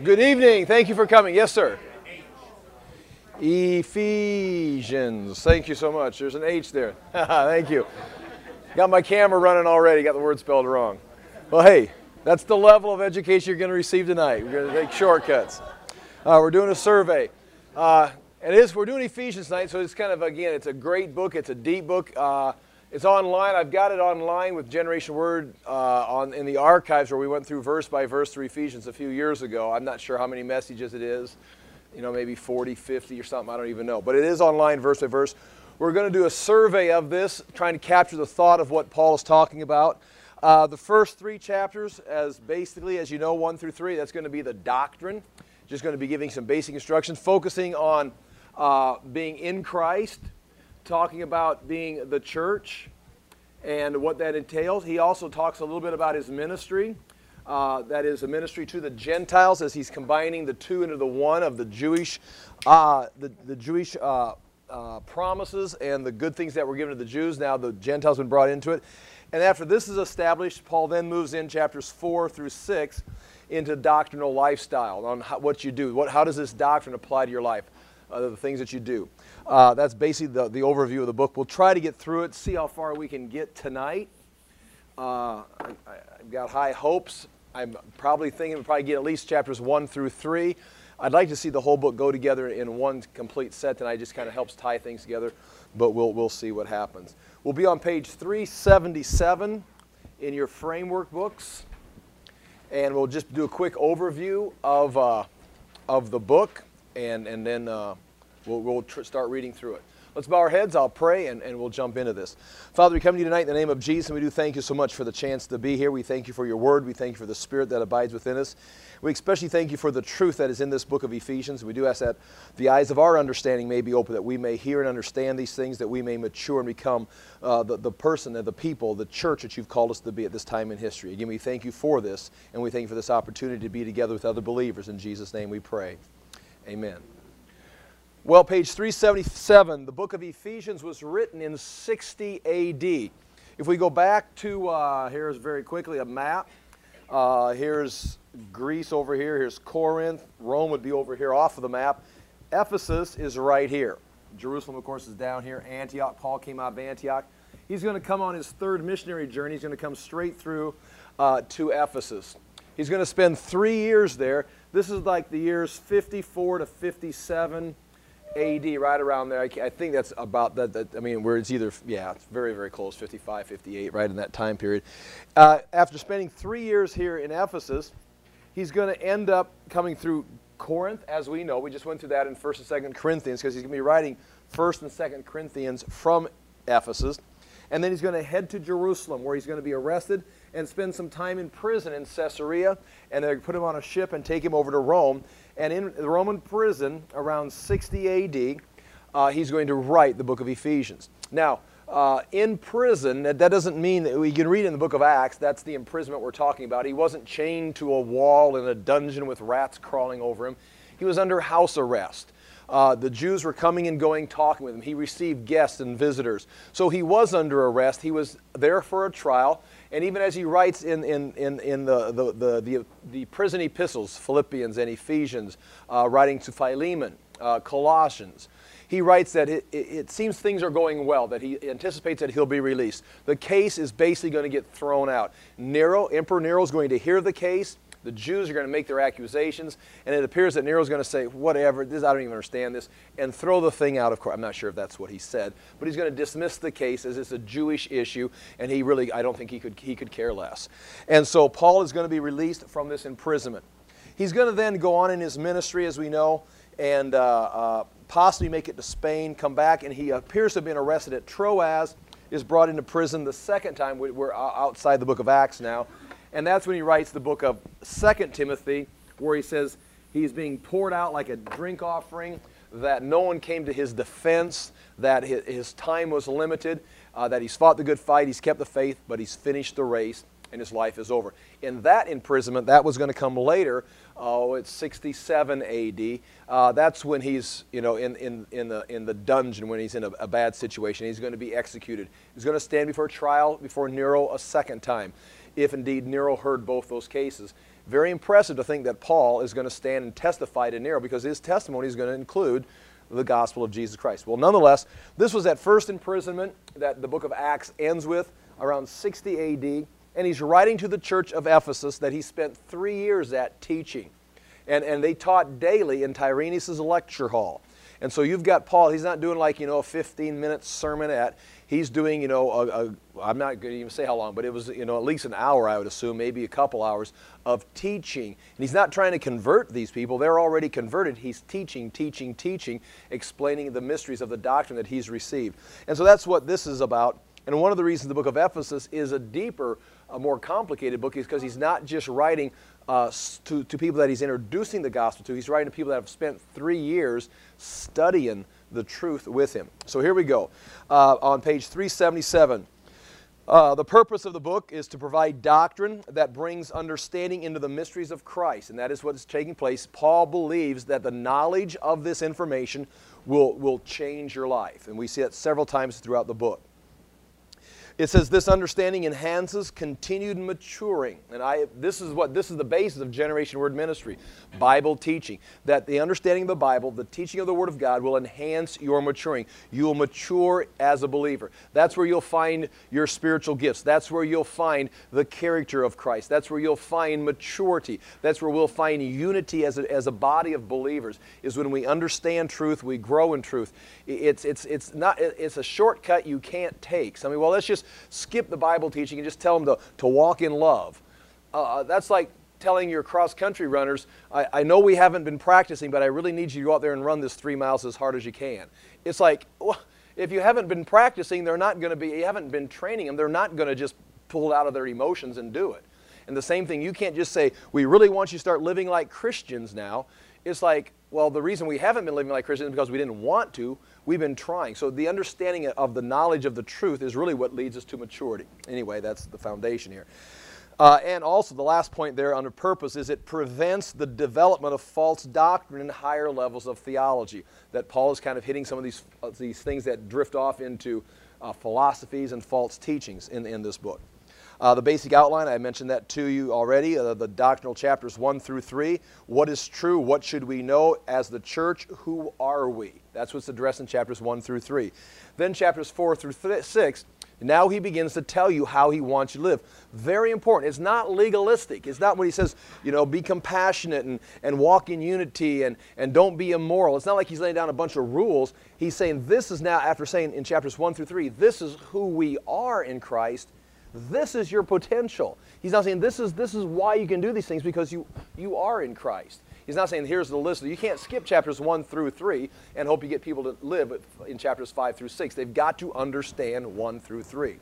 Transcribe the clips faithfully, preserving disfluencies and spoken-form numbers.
Good evening. Thank you for coming. Yes, sir. Ephesians. Thank you so much. There's an H there. Thank you. Got my camera running already. Got the word spelled wrong. Well, hey, that's the level of education you're going to receive tonight. We're going to take shortcuts. Uh, we're doing a survey. Uh, it is. We're doing Ephesians tonight, so it's kind of, again, it's a great book. It's a deep book. Uh, it's online. I've got it online with Generation Word uh, on in the archives where we went through verse by verse through Ephesians a few years ago. I'm not sure how many messages it is. You know, maybe forty, fifty or something. I don't even know. But it is online verse by verse. We're going to do a survey of this, trying to capture the thought of what Paul is talking about. Uh, the first three chapters, as basically, as you know, one through three, that's going to be the doctrine. Just going to be giving some basic instructions, focusing on uh, being in Christ, talking about being the church and what that entails. He also talks a little bit about his ministry. Uh, that is a ministry to the Gentiles, as he's combining the two into the one of the Jewish, uh, the, the Jewish uh, uh, promises and the good things that were given to the Jews. Now the Gentiles have been brought into it. And after this is established, Paul then moves in chapters four through six into doctrinal lifestyle, on how, what you do. What, how does this doctrine apply to your life, uh, the things that you do. Uh, that's basically the, the overview of the book. We'll try to get through it, see how far we can get tonight. Uh, I, I've got high hopes. I'm probably thinking we'll probably get at least chapters one through three. I'd like to see the whole book go together in one complete set tonight. It just kind of helps tie things together, but we'll, we'll see what happens. We'll be on page three seventy-seven in your framework books, and we'll just do a quick overview of, uh, of the book, and, and then uh, we'll, we'll tr- start reading through it. Let's bow our heads, I'll pray, and, and we'll jump into this. Father, we come to you tonight in the name of Jesus, and we do thank you so much for the chance to be here. We thank you for your word. We thank you for the Spirit that abides within us. We especially thank you for the truth that is in this book of Ephesians. We do ask that the eyes of our understanding may be open, that we may hear and understand these things, that we may mature and become uh, the, the person and the people, the church that you've called us to be at this time in history. Again, we thank you for this, and we thank you for this opportunity to be together with other believers. In Jesus' name we pray. Amen. Well, page three seventy-seven, the book of Ephesians was written in sixty A D. If we go back to, uh, here's very quickly a map. Uh, here's Greece over here. Here's Corinth. Rome would be over here off of the map. Ephesus is right here. Jerusalem, of course, is down here. Antioch, Paul came out of Antioch. He's going to come on his third missionary journey. He's going to come straight through uh, to Ephesus. He's going to spend three years there. This is like the years fifty-four to fifty-seven A D, right around there. I, I think that's about that, that. I mean, where it's either, yeah, it's very, very close, fifty-five, fifty-eight, right in that time period. Uh, after spending three years here in Ephesus, he's going to end up coming through Corinth, as we know. We just went through that in First and Second Corinthians, because he's going to be writing First and Second Corinthians from Ephesus. And then he's going to head to Jerusalem, where he's going to be arrested and spend some time in prison in Caesarea. And they're going to put him on a ship and take him over to Rome. And in the Roman prison, around sixty A D, uh, he's going to write the book of Ephesians. Now, uh, in prison, that, that doesn't mean that we can read in the book of Acts, that's the imprisonment we're talking about. He wasn't chained to a wall in a dungeon with rats crawling over him. He was under house arrest. Uh, the Jews were coming and going, talking with him. He received guests and visitors. So he was under arrest. He was there for a trial. And even as he writes in, in, in, in the, the, the, the, the prison epistles, Philippians and Ephesians, uh, writing to Philemon, uh, Colossians, he writes that it, it, it seems things are going well, that he anticipates that he'll be released. The case is basically going to get thrown out. Nero, Emperor Nero is going to hear the case. The Jews are going to make their accusations, and it appears that Nero's going to say, whatever, this, I don't even understand this, and throw the thing out of court. I'm not sure if that's what he said, but he's going to dismiss the case as it's a Jewish issue, and he really, I don't think he could, he could care less. And so Paul is going to be released from this imprisonment. He's going to then go on in his ministry, as we know, and uh, uh, possibly make it to Spain, come back, and he appears to have been arrested at Troas, is brought into prison the second time. We're outside the book of Acts now. And that's when he writes the book of Second Timothy, where he says he's being poured out like a drink offering, that no one came to his defense, that his time was limited, uh, that he's fought the good fight, he's kept the faith, but he's finished the race, and his life is over. In that imprisonment, that was going to come later. Oh, it's sixty-seven A D. Uh, that's when he's, you know, in, in, in, the, in the dungeon, when he's in a, a bad situation. He's going to be executed. He's going to stand before trial before Nero a second time, if indeed Nero heard both those cases. Very impressive to think that Paul is going to stand and testify to Nero, because his testimony is going to include the gospel of Jesus Christ. Well, nonetheless, this was that first imprisonment that the book of Acts ends with, around sixty A D, and he's writing to the church of Ephesus that he spent three years at teaching. And, and they taught daily in Tyrannus' lecture hall. And so you've got Paul, he's not doing like, you know, a fifteen minute sermonette. He's doing, you know, a, a, I'm not going to even say how long, but it was, you know, at least an hour, I would assume, maybe a couple hours of teaching. And he's not trying to convert these people. They're already converted. He's teaching, teaching, teaching, explaining the mysteries of the doctrine that he's received. And so that's what this is about. And one of the reasons the book of Ephesus is a deeper, a more complicated book is because he's not just writing uh, to, to people that he's introducing the gospel to. He's writing to people that have spent three years studying the truth with him. So here we go. Uh, on page three seventy-seven, uh, the purpose of the book is to provide doctrine that brings understanding into the mysteries of Christ, and that is what is taking place. Paul believes that the knowledge of this information will, will change your life, and we see it several times throughout the book. It says this understanding enhances continued maturing. And I, this is what this is the basis of Generation Word Ministry, Bible teaching. That the understanding of the Bible, the teaching of the Word of God will enhance your maturing. You will mature as a believer. That's where you'll find your spiritual gifts. That's where you'll find the character of Christ. That's where you'll find maturity. That's where we'll find unity as a, as a body of believers, is when we understand truth, we grow in truth. It's, it's, it's, not, it's a shortcut you can't take. So, I mean, well, let's just skip the Bible teaching and just tell them to, to walk in love. Uh, that's like telling your cross-country runners, I, I know we haven't been practicing, but I really need you to go out there and run this three miles as hard as you can. It's like, well, if you haven't been practicing, they're not going to be, you haven't been training them, they're not going to just pull it out of their emotions and do it. And the same thing, you can't just say, we really want you to start living like Christians now. It's like, well, the reason we haven't been living like Christians is because we didn't want to. We've been trying. So the understanding of the knowledge of the truth is really what leads us to maturity. Anyway, that's the foundation here. Uh, and also the last point there under purpose is it prevents the development of false doctrine in higher levels of theology. That Paul is kind of hitting some of these, uh, these things that drift off into uh, philosophies and false teachings in, in this book. Uh, the basic outline, I mentioned that to you already, uh, the doctrinal chapters one through three. What is true? What should we know as the church? Who are we? That's what's addressed in chapters one through three. Then chapters four through six, now he begins to tell you how he wants you to live. Very important. It's not legalistic. It's not when he says, you know, be compassionate and, and walk in unity and, and don't be immoral. It's not like he's laying down a bunch of rules. He's saying this is now, after saying in chapters one through three, this is who we are in Christ. This is your potential. He's not saying this is, this is why you can do these things, because you, you are in Christ. He's not saying here's the list. You can't skip chapters one through three and hope you get people to live in chapters five through six. They've got to understand one through three.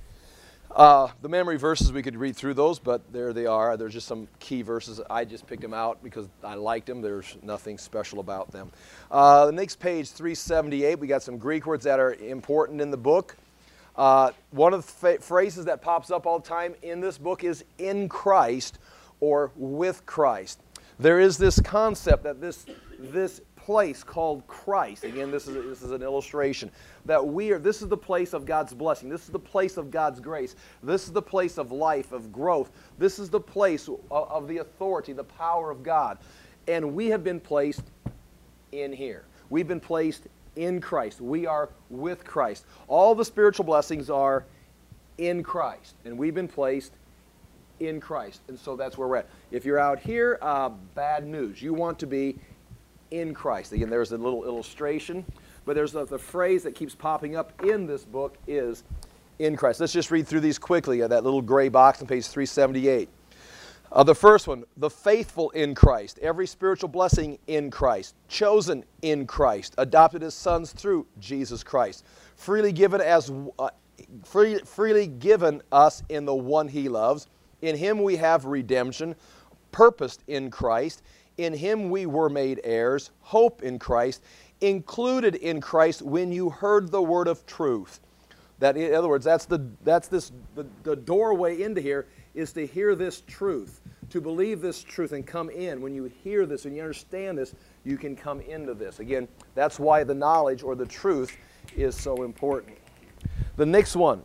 Uh, the memory verses, we could read through those, but there they are. There's just some key verses. I just picked them out because I liked them. There's nothing special about them. Uh, the next page, three seventy-eight, we got some Greek words that are important in the book. Uh, one of the phrases that pops up all the time in this book is in Christ or with Christ. There is this concept that this, this place called Christ, again, this is, this is an illustration, that we are, this is the place of God's blessing. This is the place of God's grace. This is the place of life, of growth. This is the place of, of the authority, the power of God. And we have been placed in here. We've been placed in Christ. We are with Christ. All the spiritual blessings are in Christ, and we've been placed in Christ. And so that's where we're at. If you're out here, uh, bad news. You want to be in Christ. Again, there's a little illustration, but there's the, the phrase that keeps popping up in this book is in Christ. Let's just read through these quickly. Uh, that little gray box on page three seventy-eight. Uh, the first one, the faithful in Christ, every spiritual blessing in Christ, chosen in Christ, adopted as sons through Jesus Christ, freely given as uh, free, freely given us in the one He loves. In Him we have redemption, purposed in Christ. In Him we were made heirs, hope in Christ, included in Christ when you heard the word of truth. That, in other words, that's the that's this the, the doorway into here is to hear this truth, to believe this truth and come in. When you hear this and you understand this, you can come into this. Again, that's why the knowledge or the truth is so important. The next one,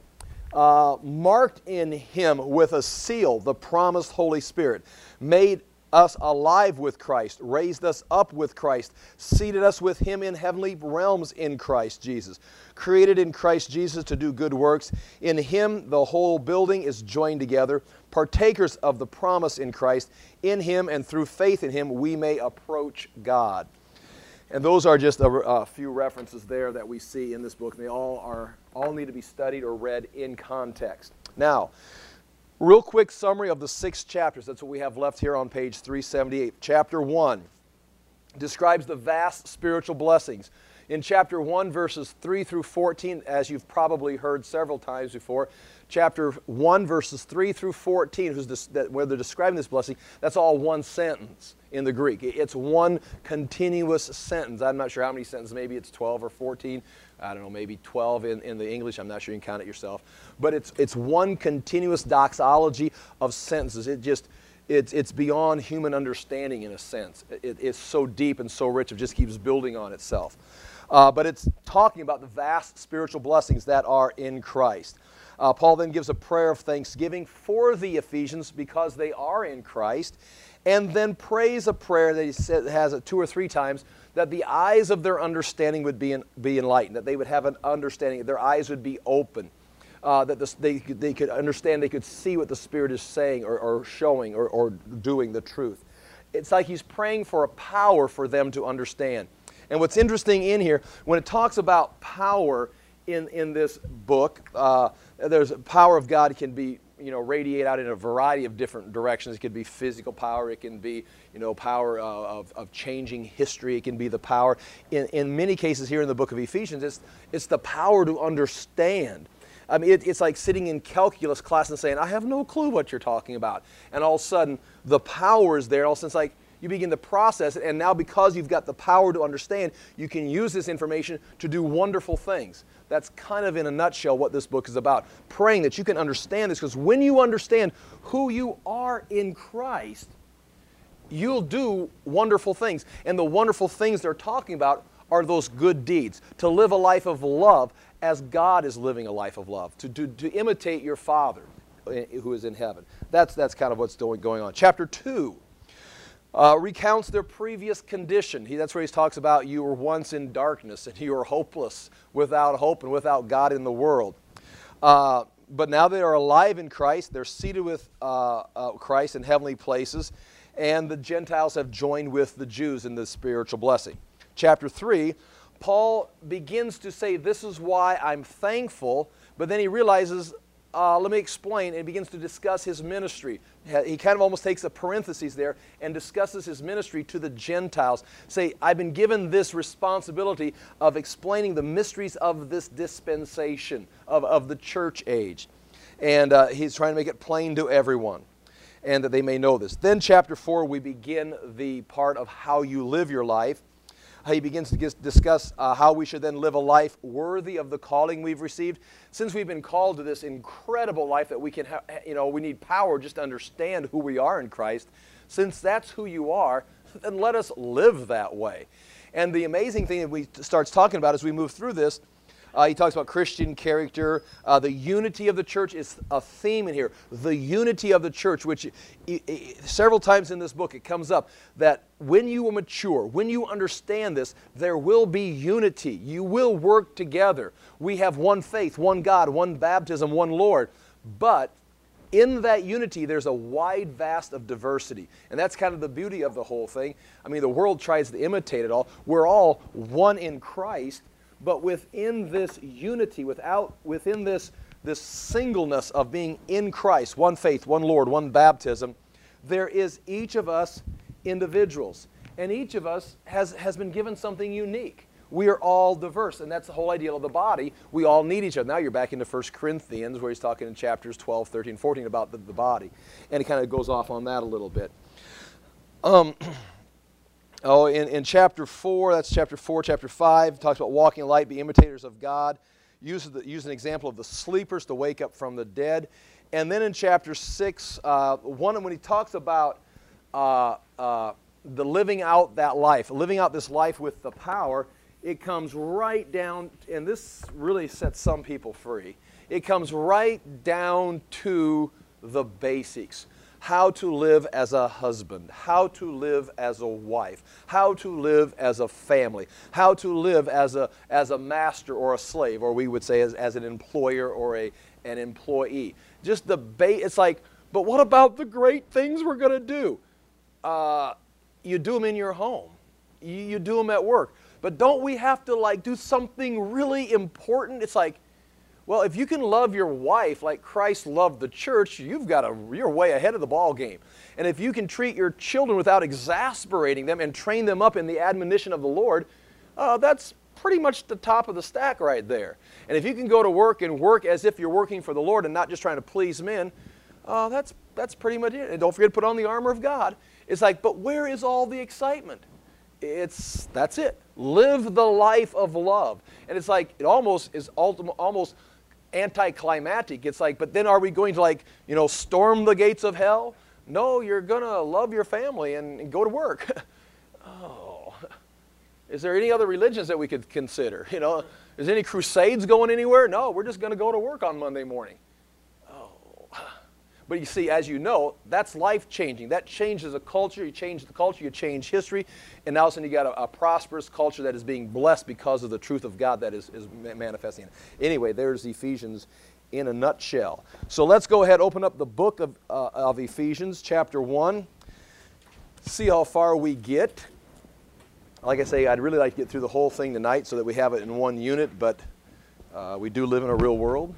uh, marked in him with a seal, the promised Holy Spirit, made us alive with Christ, raised us up with Christ, seated us with him in heavenly realms in Christ Jesus, created in Christ Jesus to do good works. In him the whole building is joined together, partakers of the promise in Christ. In him and through faith in him we may approach God. And those are just a, a few references there that we see in this book. And they all are all need to be studied or read in context. Now, real quick summary of the six chapters. That's what we have left here on page three seventy-eight. Chapter one describes the vast spiritual blessings. In chapter one, verses three through fourteen, as you've probably heard several times before, chapter one, verses three through fourteen, who's this, that, where they're describing this blessing, that's all one sentence in the Greek. It's one continuous sentence. I'm not sure how many sentences, maybe it's twelve or fourteen. I don't know, maybe twelve in, in the English. I'm not sure you can count it yourself. But it's, it's one continuous doxology of sentences. It just, it's, it's beyond human understanding in a sense. It, it's so deep and so rich, it just keeps building on itself. Uh, but it's talking about the vast spiritual blessings that are in Christ. Uh, Paul then gives a prayer of thanksgiving for the Ephesians because they are in Christ, and then prays a prayer that he said, has it two or three times, that the eyes of their understanding would be, in, be enlightened, that they would have an understanding, their eyes would be open, uh, that this, they, they could understand, they could see what the Spirit is saying or, or showing or, or doing the truth. It's like he's praying for a power for them to understand. And what's interesting in here, when it talks about power in, in this book, uh, there's power of God can be, you know, radiate out in a variety of different directions. It could be physical power. It can be, you know, power uh, of, of changing history. It can be the power. In, in many cases here in the book of Ephesians, it's, it's the power to understand. I mean, it, it's like sitting in calculus class and saying, I have no clue what you're talking about. And all of a sudden, the power is there. All of a sudden, it's like, you begin to process it, and now because you've got the power to understand, you can use this information to do wonderful things. That's kind of in a nutshell what this book is about. Praying that you can understand this, because when you understand who you are in Christ, you'll do wonderful things. And the wonderful things they're talking about are those good deeds. To live a life of love as God is living a life of love. To, to, to imitate your Father who is in heaven. That's, that's kind of what's going on. Chapter two. Uh, recounts their previous condition. He, that's where he talks about you were once in darkness and you were hopeless, without hope and without God in the world. Uh, but now they are alive in Christ. They're seated with uh, uh, Christ in heavenly places, and the Gentiles have joined with the Jews in this spiritual blessing. Chapter three, Paul begins to say, this is why I'm thankful, but then he realizes, Uh, let me explain, and begins to discuss his ministry. He kind of almost takes a parenthesis there and discusses his ministry to the Gentiles. Say, I've been given this responsibility of explaining the mysteries of this dispensation, of, of the church age. And uh, he's trying to make it plain to everyone, and that they may know this. Then chapter four, we begin the part of how you live your life. He begins to discuss uh, how we should then live a life worthy of the calling we've received. Since we've been called to this incredible life that we can have, you know, we need power just to understand who we are in Christ. Since that's who you are, then let us live that way. And the amazing thing that we starts talking about as we move through this, Uh, he talks about Christian character. Uh, the unity of the church is a theme in here. The unity of the church, which I, I, several times in this book it comes up, that when you are mature, when you understand this, there will be unity. You will work together. We have one faith, one God, one baptism, one Lord. But in that unity, there's a wide vast of diversity. And that's kind of the beauty of the whole thing. I mean, the world tries to imitate it all. We're all one in Christ. But within this unity, without, within this, this singleness of being in Christ, one faith, one Lord, one baptism, there is each of us individuals. And each of us has, has been given something unique. We are all diverse, and that's the whole idea of the body. We all need each other. Now you're back into First Corinthians, where he's talking in chapters twelve, thirteen, fourteen about the, the body. And he kind of goes off on that a little bit. Um... Oh, in, in chapter four, that's chapter four, chapter five, it talks about walking in light, be imitators of God. Use, the, use an example of the sleepers to wake up from the dead. And then in chapter six, uh, one when he talks about uh, uh, the living out that life, living out this life with the power, it comes right down, and this really sets some people free. It comes right down to the basics. How to live as a husband, how to live as a wife, how to live as a family, how to live as a, as a master or a slave, or we would say as, as an employer or a, an employee. Just the ba- it's like, but what about the great things we're going to do? Uh, you do them in your home. You, you do them at work. But don't we have to like do something really important? It's like, well, if you can love your wife like Christ loved the church, you've got a, you're way ahead of the ball game. And if you can treat your children without exasperating them and train them up in the admonition of the Lord, uh, that's pretty much the top of the stack right there. And if you can go to work and work as if you're working for the Lord and not just trying to please men, uh, that's, that's pretty much it. And don't forget to put on the armor of God. It's like, but where is all the excitement? It's, that's it. Live the life of love. And it's like, it almost is ultimate, almost anticlimactic. It's like, but then are we going to like, you know, storm the gates of hell? No, you're going to love your family and, and go to work. Oh. Is there any other religions that we could consider? You know, is there any crusades going anywhere? No, we're just going to go to work on Monday morning. Oh. But you see, as you know, that's life-changing. That changes a culture. You change the culture, you change history, and now all of a sudden you got a, a prosperous culture that is being blessed because of the truth of God that is, is manifesting. Anyway, there's Ephesians in a nutshell. So let's go ahead, open up the book of, uh, of Ephesians, chapter one. See how far we get. Like I say, I'd really like to get through the whole thing tonight so that we have it in one unit, but uh, we do live in a real world,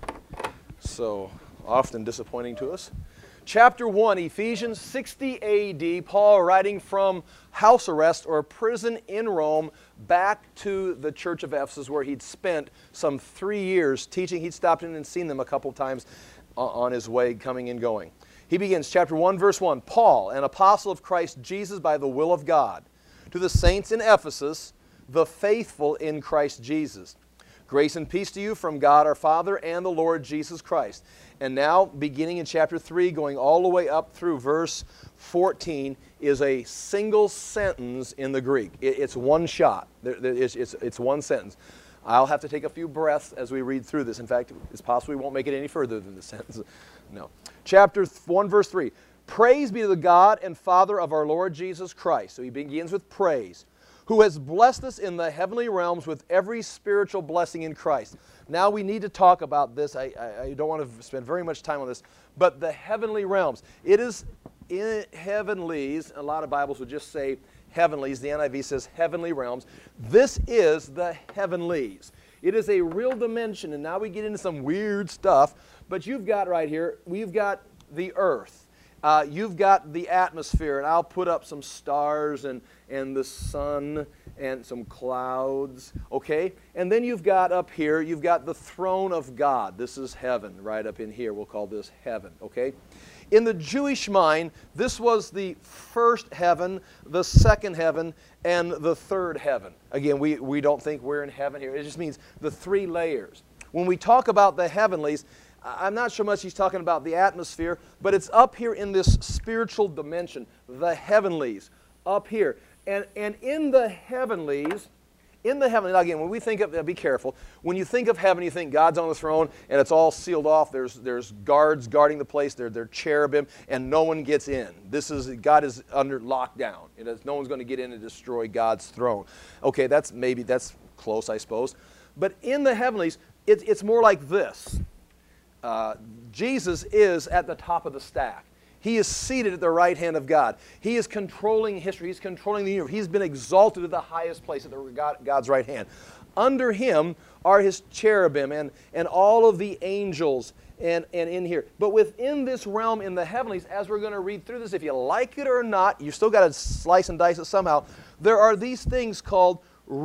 so often disappointing to us. Chapter one, Ephesians, sixty A D, Paul writing from house arrest or prison in Rome back to the church of Ephesus, where he'd spent some three years teaching. He'd stopped in and seen them a couple times on his way coming and going. He begins, chapter one, verse one, Paul, an apostle of Christ Jesus by the will of God, to the saints in Ephesus, the faithful in Christ Jesus. Grace and peace to you from God our Father and the Lord Jesus Christ. And now, beginning in chapter three, going all the way up through verse fourteen, is a single sentence in the Greek. It, it's one shot. There, there, it's, it's, it's one sentence. I'll have to take a few breaths as we read through this. In fact, it's possible we won't make it any further than the sentence. No. Chapter one, verse three. Praise be to the God and Father of our Lord Jesus Christ. So he begins with praise. Who has blessed us in the heavenly realms with every spiritual blessing in Christ. Now we need to talk about this. I, I, I don't want to spend very much time on this, but the heavenly realms. It is in heavenlies. A lot of Bibles would just say heavenlies. The N I V says heavenly realms. This is the heavenlies. It is a real dimension, and now we get into some weird stuff, but you've got right here, we've got the earth. Uh, you've got the atmosphere, and I'll put up some stars and, and the sun and some clouds, okay? And then you've got up here, you've got the throne of God. This is heaven right up in here. We'll call this heaven, okay? In the Jewish mind, this was the first heaven, the second heaven, and the third heaven. Again, we, we don't think we're in heaven here. It just means the three layers. When we talk about the heavenlies, I'm not sure much he's talking about the atmosphere, but it's up here in this spiritual dimension, the heavenlies, up here. And, and in the heavenlies, in the heavenlies, now again, when we think of, be careful, when you think of heaven, you think God's on the throne and it's all sealed off. There's, there's guards guarding the place. They're, they're cherubim, and no one gets in. This is, God is under lockdown. It is, no one's going to get in and destroy God's throne. Okay, that's maybe, that's close, I suppose. But in the heavenlies, it, it's more like this. Uh, Jesus is at the top of the stack. He is seated at the right hand of God. He is controlling history. He's controlling the universe. He's been exalted to the highest place at the God, God's right hand. Under him are his cherubim and, and all of the angels and, and in here. But within this realm in the heavenlies, as we're going to read through this, if you like it or not, you still got to slice and dice it somehow. There are these things called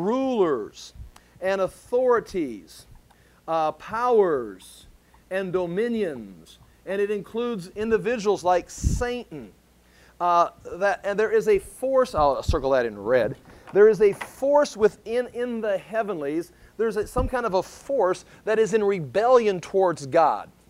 rulers and authorities, uh, powers, and dominions, and it includes individuals like Satan. Uh, that, and there is a force, I'll circle that in red, there is a force within in the heavenlies, there's a, some kind of a force that is in rebellion towards God.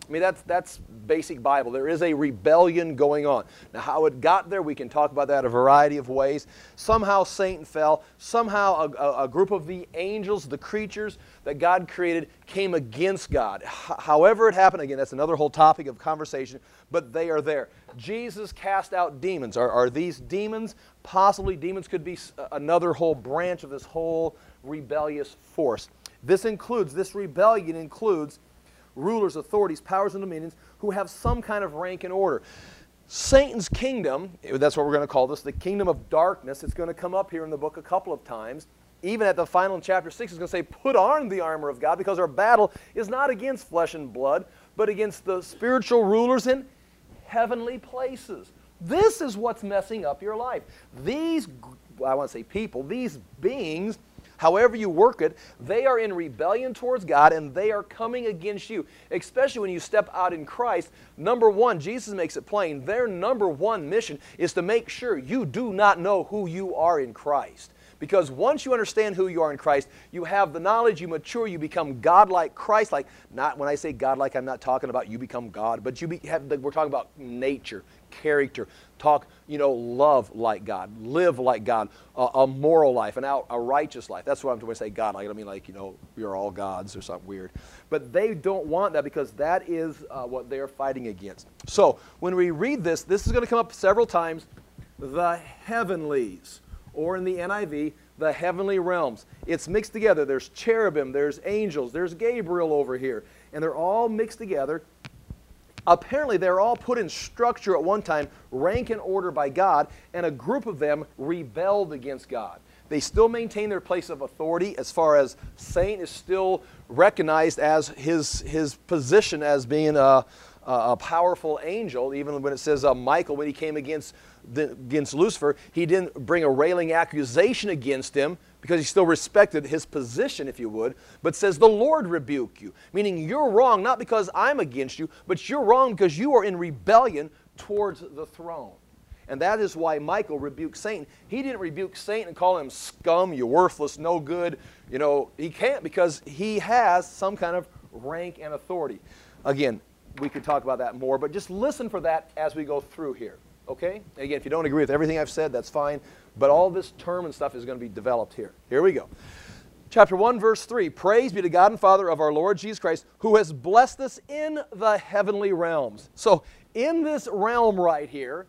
I mean, that's, that's basic Bible. There is a rebellion going on. Now, how it got there, we can talk about that a variety of ways. Somehow Satan fell. Somehow a, a, a group of the angels, the creatures that God created, came against God. H- however it happened, again, that's another whole topic of conversation, but they are there. Jesus cast out demons. Are, are these demons? Possibly demons could be another whole branch of this whole rebellious force. This includes, this rebellion includes rulers, authorities, powers, and dominions who have some kind of rank and order. Satan's kingdom, that's what we're going to call this, the kingdom of darkness. It's going to come up here in the book a couple of times. Even at the final in chapter six, it's going to say, put on the armor of God, because our battle is not against flesh and blood, but against the spiritual rulers in heavenly places. This is what's messing up your life. These, I want to say people, these beings, however you work it, they are in rebellion towards God, and they are coming against you. Especially when you step out in Christ. Number one, Jesus makes it plain, their number one mission is to make sure you do not know who you are in Christ. Because once you understand who you are in Christ, you have the knowledge, you mature, you become God-like, Christ-like. Not, when I say God-like, I'm not talking about you become God, but you be, have, we're talking about nature, character, talk, you know, love like God, live like God, a, a moral life, an out, a righteous life. That's what I'm going to say God-like. I don't mean like, you know, you're all gods or something weird. But they don't want that, because that is uh, what they're fighting against. So when we read this, this is going to come up several times, the heavenlies. Or in the N I V, the heavenly realms. It's mixed together. There's cherubim, there's angels, there's Gabriel over here. And they're all mixed together. Apparently, they're all put in structure at one time, rank and order by God, and a group of them rebelled against God. They still maintain their place of authority, as far as Satan is still recognized as his, his position as being a, a powerful angel. Even when it says uh, Michael, when he came against The, against Lucifer, he didn't bring a railing accusation against him, because he still respected his position, if you would, but says, the Lord rebuke you. Meaning you're wrong, not because I'm against you, but you're wrong because you are in rebellion towards the throne. And that is why Michael rebuked Satan. He didn't rebuke Satan and call him scum, you worthless, no good. You know, he can't, because he has some kind of rank and authority. Again, we could talk about that more, but just listen for that as we go through here. Okay? Again, if you don't agree with everything I've said, that's fine. But all this term and stuff is going to be developed here. Here we go. Chapter one, verse three. Praise be to God and Father of our Lord Jesus Christ, who has blessed us in the heavenly realms. So, in this realm right here,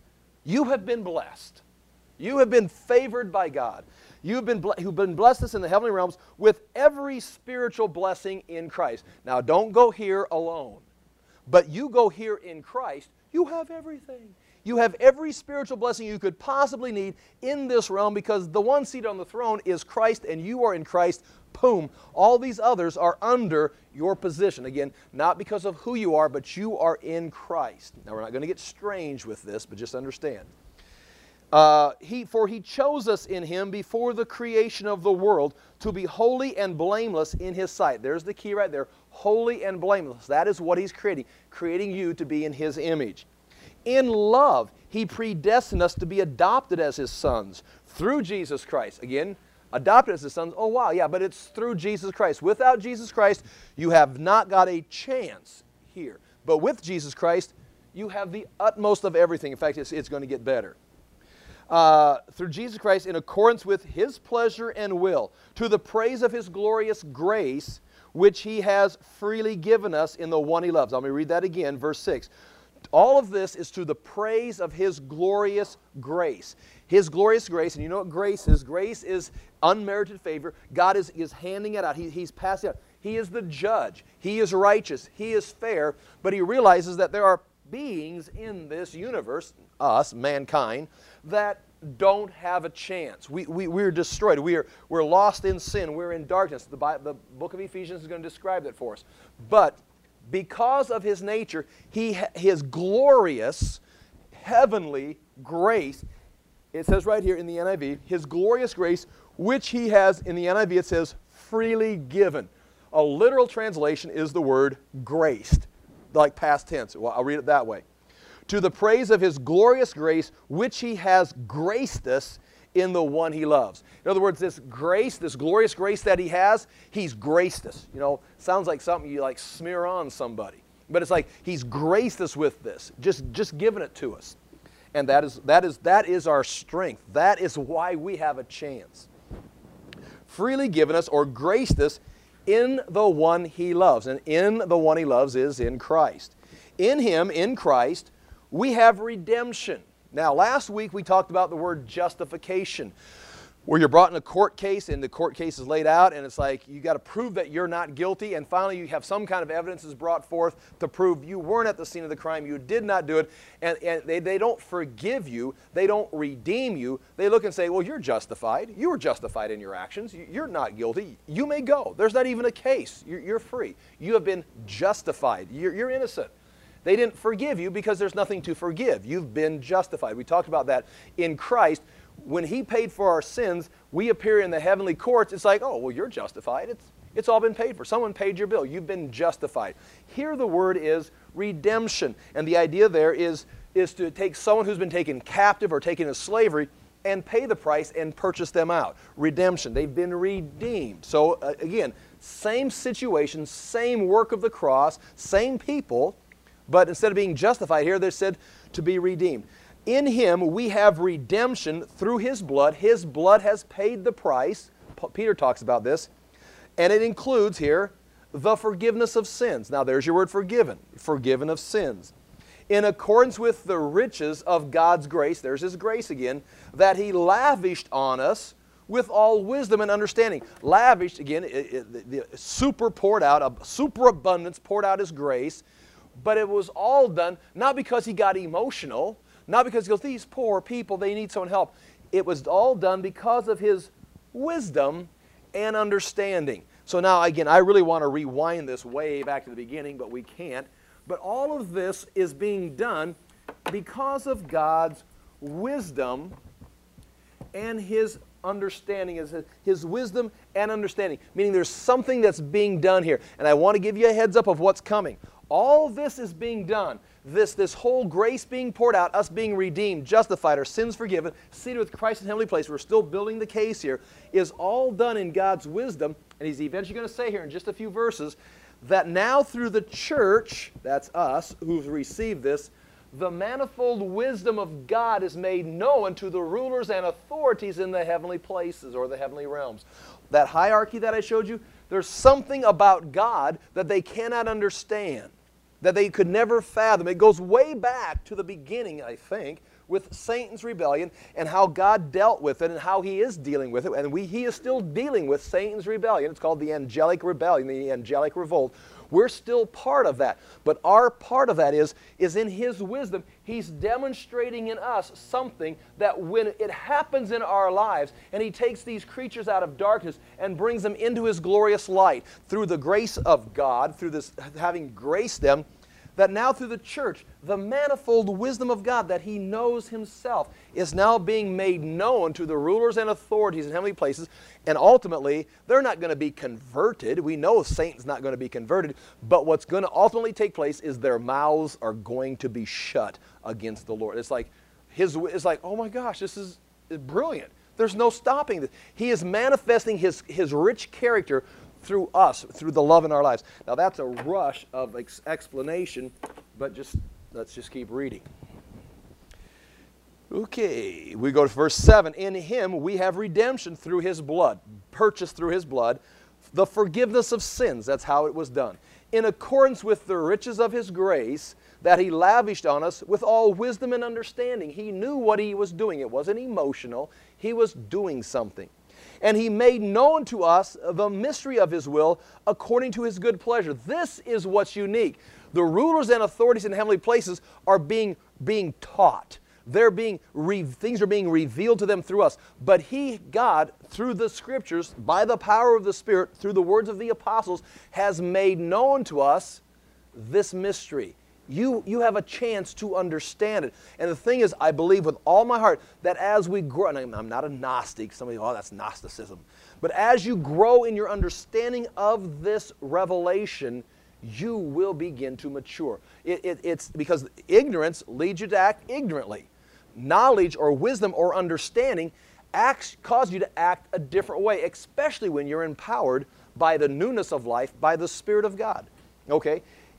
you have been blessed. You have been favored by God. You have been, who've been blessed us in the heavenly realms with every spiritual blessing in Christ. Now, don't go here alone. But you go here in Christ, you have everything. You have every spiritual blessing you could possibly need in this realm, because the one seated on the throne is Christ, and you are in Christ. Boom. All these others are under your position. Again, not because of who you are, but you are in Christ. Now, we're not going to get strange with this, but just understand. Uh, he, for he chose us in him before the creation of the world to be holy and blameless in his sight. There's the key right there. Holy and blameless. That is what he's creating. Creating you to be in his image. In love, he predestined us to be adopted as his sons through Jesus Christ. Again, adopted as his sons. Oh, wow, yeah, but it's through Jesus Christ. Without Jesus Christ, you have not got a chance here. But with Jesus Christ, you have the utmost of everything. In fact, it's, it's going to get better. Uh, through Jesus Christ, in accordance with his pleasure and will, to the praise of his glorious grace, which he has freely given us in the one he loves. Let me read that again, verse six. All of this is to the praise of his glorious grace. His glorious grace, and you know what grace is? Grace is unmerited favor. God is, is handing it out. He, he's passing it out. He is the judge. He is righteous. He is fair. But he realizes that there are beings in this universe, us, mankind, that don't have a chance. We, we, we're destroyed. We are, we're lost in sin. We're in darkness. The, Bible, the book of Ephesians is going to describe that for us. But because of his nature, he, his glorious, heavenly grace, it says right here in the N I V, his glorious grace, which he has, in the N I V it says, freely given. A literal translation is the word graced, like past tense. Well, I'll read it that way. To the praise of his glorious grace, which he has graced us in the one he loves. In other words, this grace, this glorious grace that he has, he's graced us. You know, sounds like something you like smear on somebody. But it's like He's graced us with this, just, just given it to us. And that is, that is, that is our strength. That is why we have a chance. Freely given us or graced us in the one He loves. And in the one He loves is in Christ. In Him, in Christ, we have redemption. Now, last week we talked about the word justification, where you're brought in a court case and the court case is laid out and it's like you got to prove that you're not guilty, and finally you have some kind of evidence is brought forth to prove you weren't at the scene of the crime, you did not do it, and, and they, they don't forgive you, they don't redeem you. They look and say, well, you're justified. You were justified in your actions. You're not guilty. You may go. There's not even a case. You're, you're free. You have been justified. You're, you're innocent. They didn't forgive you because there's nothing to forgive. You've been justified. We talked about that in Christ. When He paid for our sins, we appear in the heavenly courts. It's like, oh, well, you're justified. It's, it's all been paid for. Someone paid your bill. You've been justified. Here the word is redemption. And the idea there is, is to take someone who's been taken captive or taken into slavery and pay the price and purchase them out. Redemption. They've been redeemed. So uh, again, same situation, same work of the cross, same people, but instead of being justified here, they're said to be redeemed. In Him we have redemption through His blood. His blood has paid the price. P- Peter talks about this. And it includes here the forgiveness of sins. Now there's your word forgiven. Forgiven of sins. In accordance with the riches of God's grace, there's His grace again, that He lavished on us with all wisdom and understanding. Lavished, again, it, it, the, the super poured out, a superabundance poured out His grace. But it was all done not because He got emotional, not because He goes, these poor people, they need someone help. It was all done because of His wisdom and understanding. So now, again, I really want to rewind this way back to the beginning, but we can't. But all of this is being done because of God's wisdom and His understanding, is His wisdom and understanding. Meaning there's something that's being done here. And I want to give you a heads up of what's coming. All this is being done. This, this whole grace being poured out, us being redeemed, justified, our sins forgiven, seated with Christ in heavenly place, we're still building the case here, is all done in God's wisdom. And He's eventually going to say here in just a few verses that now through the church, that's us who've received this, the manifold wisdom of God is made known to the rulers and authorities in the heavenly places or the heavenly realms. That hierarchy that I showed you, there's something about God that they cannot understand, that they could never fathom. It goes way back to the beginning, I think, with Satan's rebellion and how God dealt with it and how He is dealing with it. And we, He is still dealing with Satan's rebellion. It's called the angelic rebellion, the angelic revolt. We're still part of that. But our part of that is, is in His wisdom, He's demonstrating in us something that when it happens in our lives and He takes these creatures out of darkness and brings them into His glorious light through the grace of God, through this having graced them, that now through the church, the manifold wisdom of God that He knows Himself is now being made known to the rulers and authorities in heavenly places. And ultimately, they're not going to be converted. We know Satan's not going to be converted. But what's going to ultimately take place is their mouths are going to be shut against the Lord. It's like, his, it's like, oh my gosh, this is brilliant. There's no stopping this. He is manifesting His, his rich character through us, through the love in our lives. Now that's a rush of ex explanation, but just let's just keep reading. Okay, we go to verse seven. In Him we have redemption through His blood, purchased through His blood, the forgiveness of sins. That's how it was done. In accordance with the riches of His grace that He lavished on us with all wisdom and understanding. He knew what He was doing. It wasn't emotional. He was doing something. And He made known to us the mystery of His will according to His good pleasure. This is what's unique. The rulers and authorities in heavenly places are being, being taught. They're being re things are being revealed to them through us. But He, God, through the Scriptures, by the power of the Spirit, through the words of the apostles, has made known to us this mystery. You, you have a chance to understand it. And the thing is, I believe with all my heart that as we grow, and I'm, I'm not a Gnostic, somebody, oh, that's Gnosticism. But as you grow in your understanding of this revelation, you will begin to mature. It, it, it's because ignorance leads you to act ignorantly. Knowledge or wisdom or understanding acts, cause you to act a different way, especially when you're empowered by the newness of life, by the Spirit of God. Okay?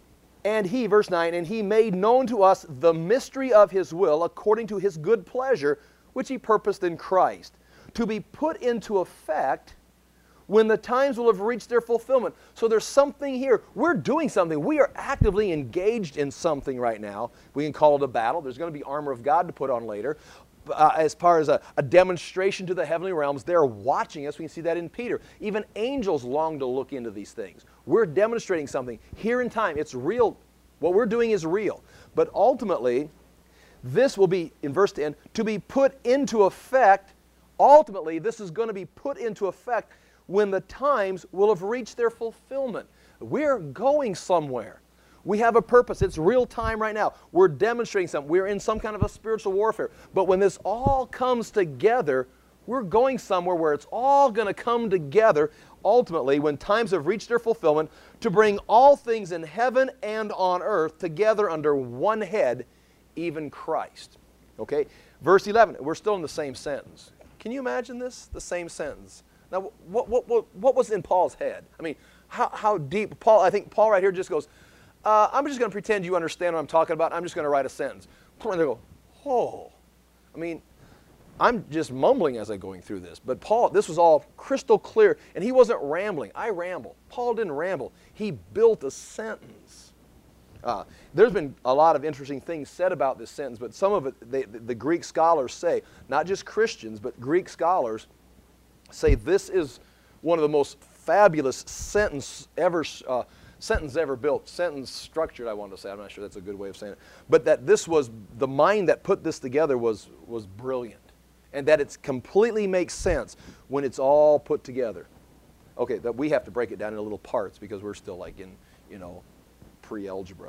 And he, verse nine, and he made known to us the mystery of his will according to his good pleasure, which he purposed in Christ, to be put into effect when the times will have reached their fulfillment. So there's something here. We're doing something. We are actively engaged in something right now. We can call it a battle. There's going to be armor of God to put on later. Uh, as far as a, a demonstration to the heavenly realms, they're watching us. We can see that in Peter. Even angels long to look into these things. We're demonstrating something here in time. It's real. What we're doing is real. But ultimately, this will be, in verse ten, to be put into effect. Ultimately, this is going to be put into effect when the times will have reached their fulfillment. We're going somewhere. We have a purpose. It's real time right now. We're demonstrating something. We're in some kind of a spiritual warfare. But when this all comes together, we're going somewhere where it's all going to come together, ultimately, when times have reached their fulfillment, to bring all things in heaven and on earth together under one head, even Christ. Okay? Verse eleven, we're still in the same sentence. Can you imagine this? The same sentence. Now, what, what, what, what was in Paul's head? I mean, how, how deep? Paul, I think Paul right here just goes, uh, I'm just going to pretend you understand what I'm talking about. I'm just going to write a sentence. And they go, oh. I mean, I'm just mumbling as I'm going through this. But Paul, this was all crystal clear. And he wasn't rambling. I ramble. Paul didn't ramble. He built a sentence. Uh, there's been a lot of interesting things said about this sentence, but some of it, they, the, the Greek scholars say, not just Christians, but Greek scholars say this is one of the most fabulous sentence ever, uh, sentence ever built, sentence structured, I want to say. I'm not sure that's a good way of saying it. But that this was, the mind that put this together was, was brilliant. And that it completely makes sense when it's all put together. Okay, that we have to break it down into little parts because we're still like in, you know, pre-algebra.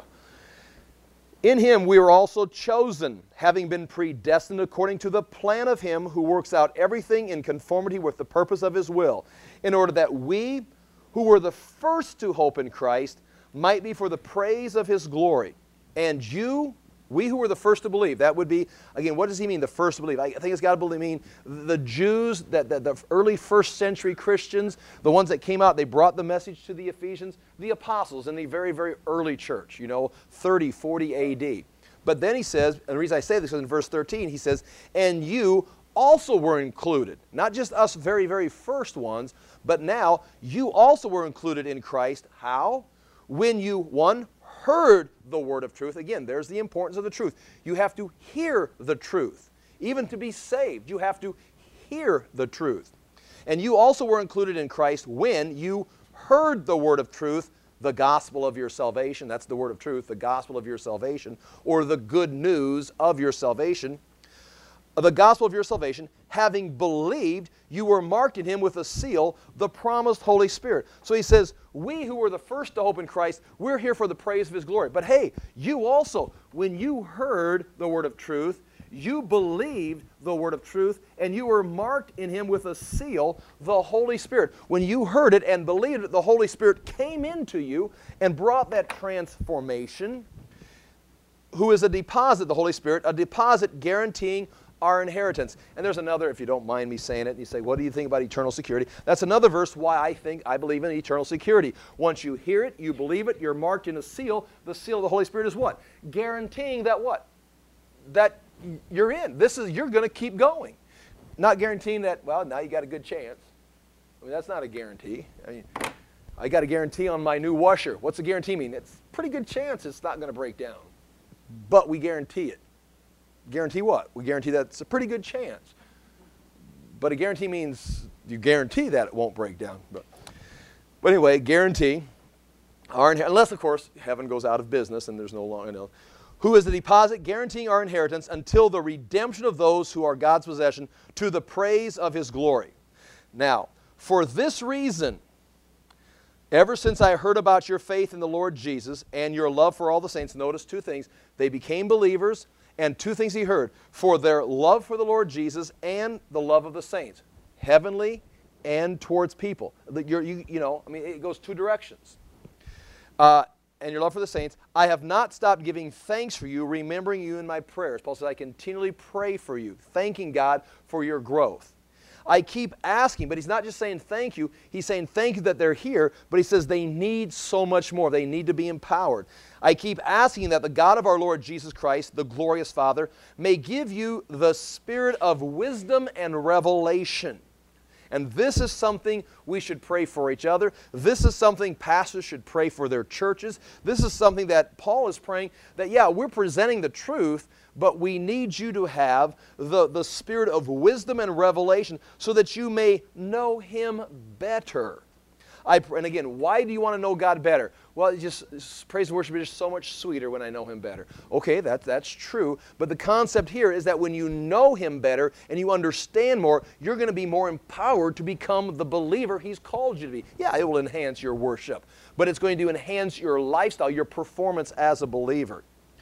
In him we were also chosen, having been predestined according to the plan of him who works out everything in conformity with the purpose of his will, in order that we, who were the first to hope in Christ, might be for the praise of his glory. And you, we who were the first to believe, that would be, again, what does he mean, the first to believe? I think it's got to mean the Jews, that, that the early first century Christians, the ones that came out, they brought the message to the Ephesians, the apostles in the very, very early church, you know, thirty, forty A D. But then he says, and the reason I say this is in verse thirteen, he says, and you also were included. Not just us very, very first ones, but now you also were included in Christ. How? When you, one, heard the word of truth. Again, there's the importance of the truth. You have to hear the truth. Even to be saved, you have to hear the truth. And you also were included in Christ when you heard the word of truth, the gospel of your salvation. That's the word of truth, the gospel of your salvation, or the good news of your salvation. The gospel of your salvation, having believed, you were marked in him with a seal, the promised Holy Spirit. So he says, we who were the first to hope in Christ, we're here for the praise of his glory. But hey, you also, when you heard the word of truth, you believed the word of truth, and you were marked in him with a seal, the Holy Spirit. When you heard it and believed it, the Holy Spirit came into you and brought that transformation, who is a deposit, the Holy Spirit, a deposit guaranteeing our inheritance. And there's another, if you don't mind me saying it, and you say, what do you think about eternal security? That's another verse why I think I believe in eternal security. Once you hear it, you believe it, you're marked in a seal. The seal of the Holy Spirit is what? Guaranteeing that what? That you're in. This is, you're going to keep going. Not guaranteeing that, well, now you got a good chance. I mean, that's not a guarantee. I mean, I got a guarantee on my new washer. What's a guarantee mean? It's a pretty good chance it's not going to break down. But we guarantee it. Guarantee what? We guarantee that it's a pretty good chance. But a guarantee means you guarantee that it won't break down. But, but anyway, guarantee. Our, unless, of course, heaven goes out of business and there's no longer, you know, who is the deposit guaranteeing our inheritance until the redemption of those who are God's possession to the praise of his glory. Now, for this reason, ever since I heard about your faith in the Lord Jesus and your love for all the saints, notice two things. They became believers, and two things he heard. For their love for the Lord Jesus and the love of the saints. Heavenly and towards people. You're, you, you know, I mean, it goes two directions. Uh, and your love for the saints. I have not stopped giving thanks for you, remembering you in my prayers. Paul says, I continually pray for you, thanking God for your growth. I keep asking, but he's not just saying thank you. He's saying thank you that they're here, but he says they need so much more. They need to be empowered. I keep asking that the God of our Lord Jesus Christ, the glorious Father, may give you the spirit of wisdom and revelation. And this is something we should pray for each other. This is something pastors should pray for their churches. This is something that Paul is praying that, yeah, we're presenting the truth, but we need you to have the, the spirit of wisdom and revelation so that you may know Him better. I, and again, why do you want to know God better? Well, it just praise and worship is just so much sweeter when I know Him better. Okay, that, that's true. But the concept here is that when you know Him better and you understand more, you're going to be more empowered to become the believer He's called you to be. Yeah, it will enhance your worship, but it's going to enhance your lifestyle, your performance as a believer.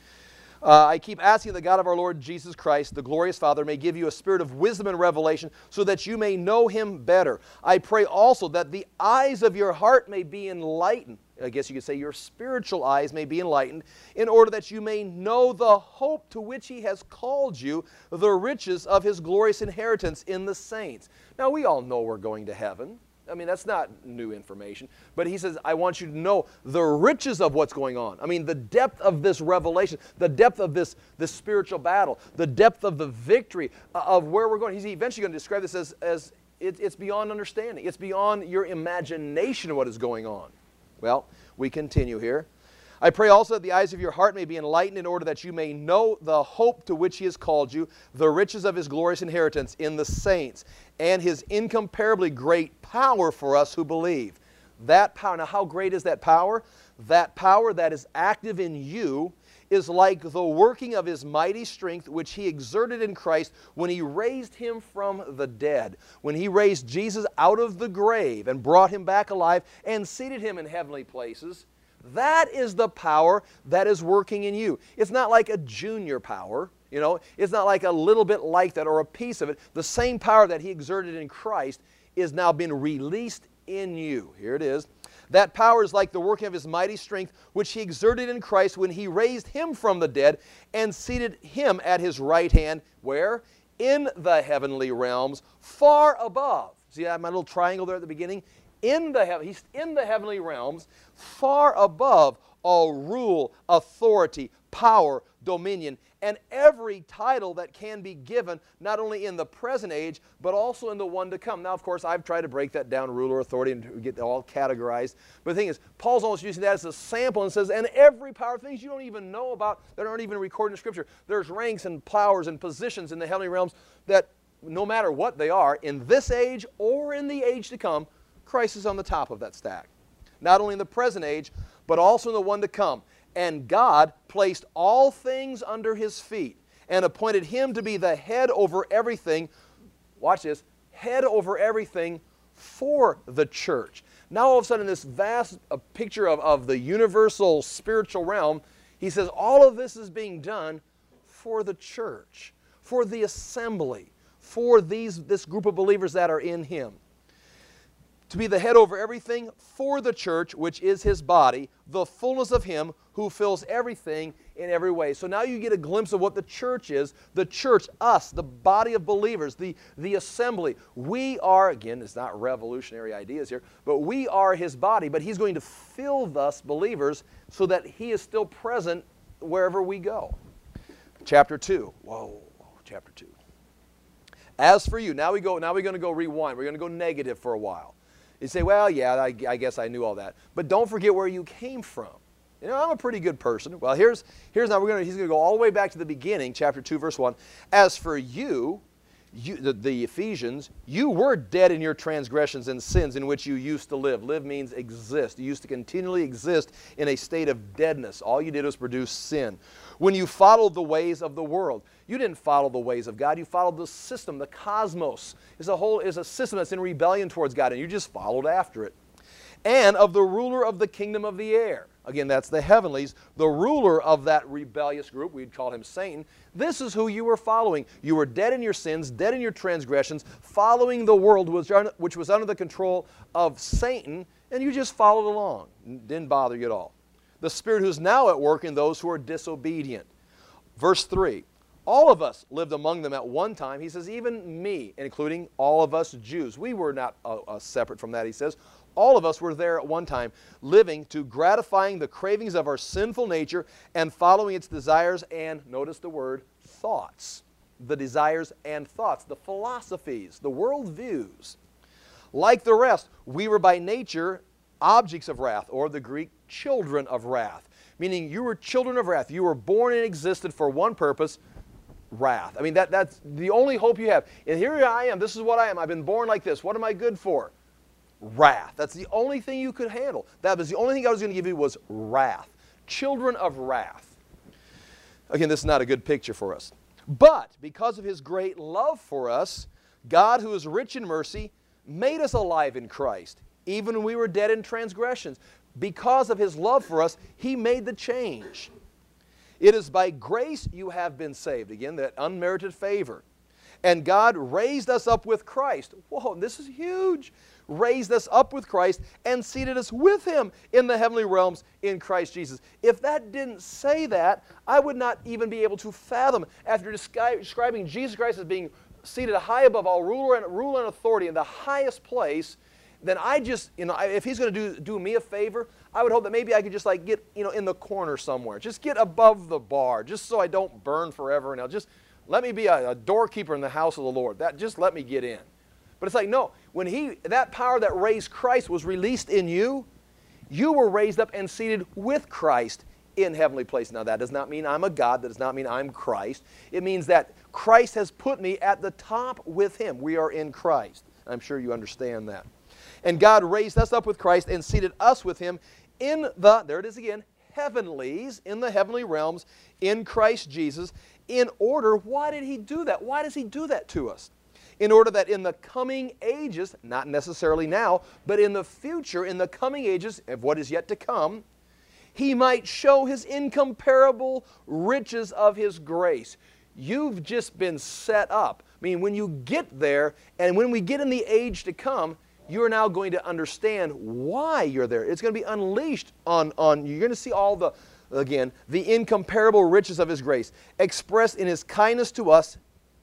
Uh, I keep asking the God of our Lord Jesus Christ, the glorious Father, may give you a spirit of wisdom and revelation so that you may know Him better. I pray also that the eyes of your heart may be enlightened. I guess you could say your spiritual eyes may be enlightened in order that you may know the hope to which He has called you, the riches of His glorious inheritance in the saints. Now, we all know we're going to heaven. I mean, that's not new information. But he says, I want you to know the riches of what's going on. I mean, the depth of this revelation, the depth of this, this spiritual battle, the depth of the victory of where we're going. He's eventually going to describe this as, as it, it's beyond understanding. It's beyond your imagination of what is going on. Well, we continue here. I pray also that the eyes of your heart may be enlightened in order that you may know the hope to which He has called you, the riches of His glorious inheritance in the saints, and His incomparably great power for us who believe. That power, now how great is that power? That power that is active in you is like the working of His mighty strength which He exerted in Christ when He raised Him from the dead. When He raised Jesus out of the grave and brought Him back alive and seated Him in heavenly places. That is the power that is working in you. It's not like a junior power, you know. It's not like a little bit like that or a piece of it. The same power that He exerted in Christ is now being released in you. Here it is. That power is like the working of His mighty strength, which He exerted in Christ when He raised Him from the dead and seated Him at His right hand. Where? In the heavenly realms, far above. See that my little triangle there at the beginning? In the, he's in the heavenly realms, far above all rule, authority, power, dominion, and every title that can be given, not only in the present age, but also in the one to come. Now, of course, I've tried to break that down, ruler, authority, and get it all categorized. But the thing is, Paul's almost using that as a sample and says, and every power, things you don't even know about that aren't even recorded in Scripture. There's ranks and powers and positions in the heavenly realms that, no matter what they are, in this age or in the age to come, Christ is on the top of that stack. Not only in the present age, but also in the one to come. And God placed all things under His feet and appointed Him to be the head over everything. Watch this. Head over everything for the church. Now all of a sudden this vast uh, picture of, of the universal spiritual realm, he says all of this is being done for the church, for the assembly, for these, this group of believers that are in Him. To be the head over everything for the church, which is His body, the fullness of Him who fills everything in every way. So now you get a glimpse of what the church is. The church, us, the body of believers, the, the assembly. We are, again, it's not revolutionary ideas here, but we are His body. But He's going to fill us believers so that He is still present wherever we go. Chapter two. Whoa, chapter two. As for you, now we go. Now we're going to go rewind. We're going to go negative for a while. You say, well, yeah, I, I guess I knew all that. But don't forget where you came from. You know, I'm a pretty good person. Well, here's, here's now we're going to, he's going to go all the way back to the beginning, chapter two, verse one. As for you, you the, the Ephesians, you were dead in your transgressions and sins in which you used to live. Live means exist. You used to continually exist in a state of deadness. All you did was produce sin. When you followed the ways of the world. You didn't follow the ways of God. You followed the system. The cosmos is a whole is a system that's in rebellion towards God, and you just followed after it. And of the ruler of the kingdom of the air. Again, that's the heavenlies. The ruler of that rebellious group, we'd call him Satan. This is who you were following. You were dead in your sins, dead in your transgressions, following the world which was under the control of Satan, and you just followed along. Didn't bother you at all. The Spirit who's now at work in those who are disobedient. Verse three. All of us lived among them at one time. He says, even me, including all of us Jews. We were not uh, uh, separate from that, he says. All of us were there at one time, living to gratifying the cravings of our sinful nature and following its desires and, notice the word, thoughts. The desires and thoughts, the philosophies, the worldviews. Like the rest, we were by nature objects of wrath, or the Greek, children of wrath. Meaning you were children of wrath. You were born and existed for one purpose, wrath. I mean, that, that's the only hope you have. And here I am. This is what I am. I've been born like this. What am I good for? Wrath. That's the only thing you could handle. That was the only thing I was going to give you was wrath. Children of wrath. Again, this is not a good picture for us. But because of His great love for us, God, who is rich in mercy, made us alive in Christ, even when we were dead in transgressions. Because of His love for us, He made the change. It is by grace you have been saved. Again, that unmerited favor. And God raised us up with Christ. Whoa, this is huge. Raised us up with Christ and seated us with Him in the heavenly realms in Christ Jesus. If that didn't say that, I would not even be able to fathom, after describing Jesus Christ as being seated high above all ruler and, rule and authority in the highest place, then I just, you know, if He's going to do, do me a favor, I would hope that maybe I could just like get, you know, in the corner somewhere. Just get above the bar, just so I don't burn forever. And I'll just, let me be a, a doorkeeper in the house of the Lord. That, just let me get in. But it's like, no, when he, that power that raised Christ was released in you, you were raised up and seated with Christ in heavenly place. Now that does not mean I'm a God. That does not mean I'm Christ. It means that Christ has put me at the top with Him. We are in Christ. I'm sure you understand that. And God raised us up with Christ and seated us with Him in the, there it is again, heavenlies, in the heavenly realms, in Christ Jesus, in order, why did He do that? Why does He do that to us? In order that in the coming ages, not necessarily now, but in the future, in the coming ages of what is yet to come, He might show His incomparable riches of His grace. You've just been set up. I mean, when you get there, and when we get in the age to come, you're now going to understand why you're there. It's going to be unleashed on, on you're going to see all the, again, the incomparable riches of His grace expressed in His kindness to us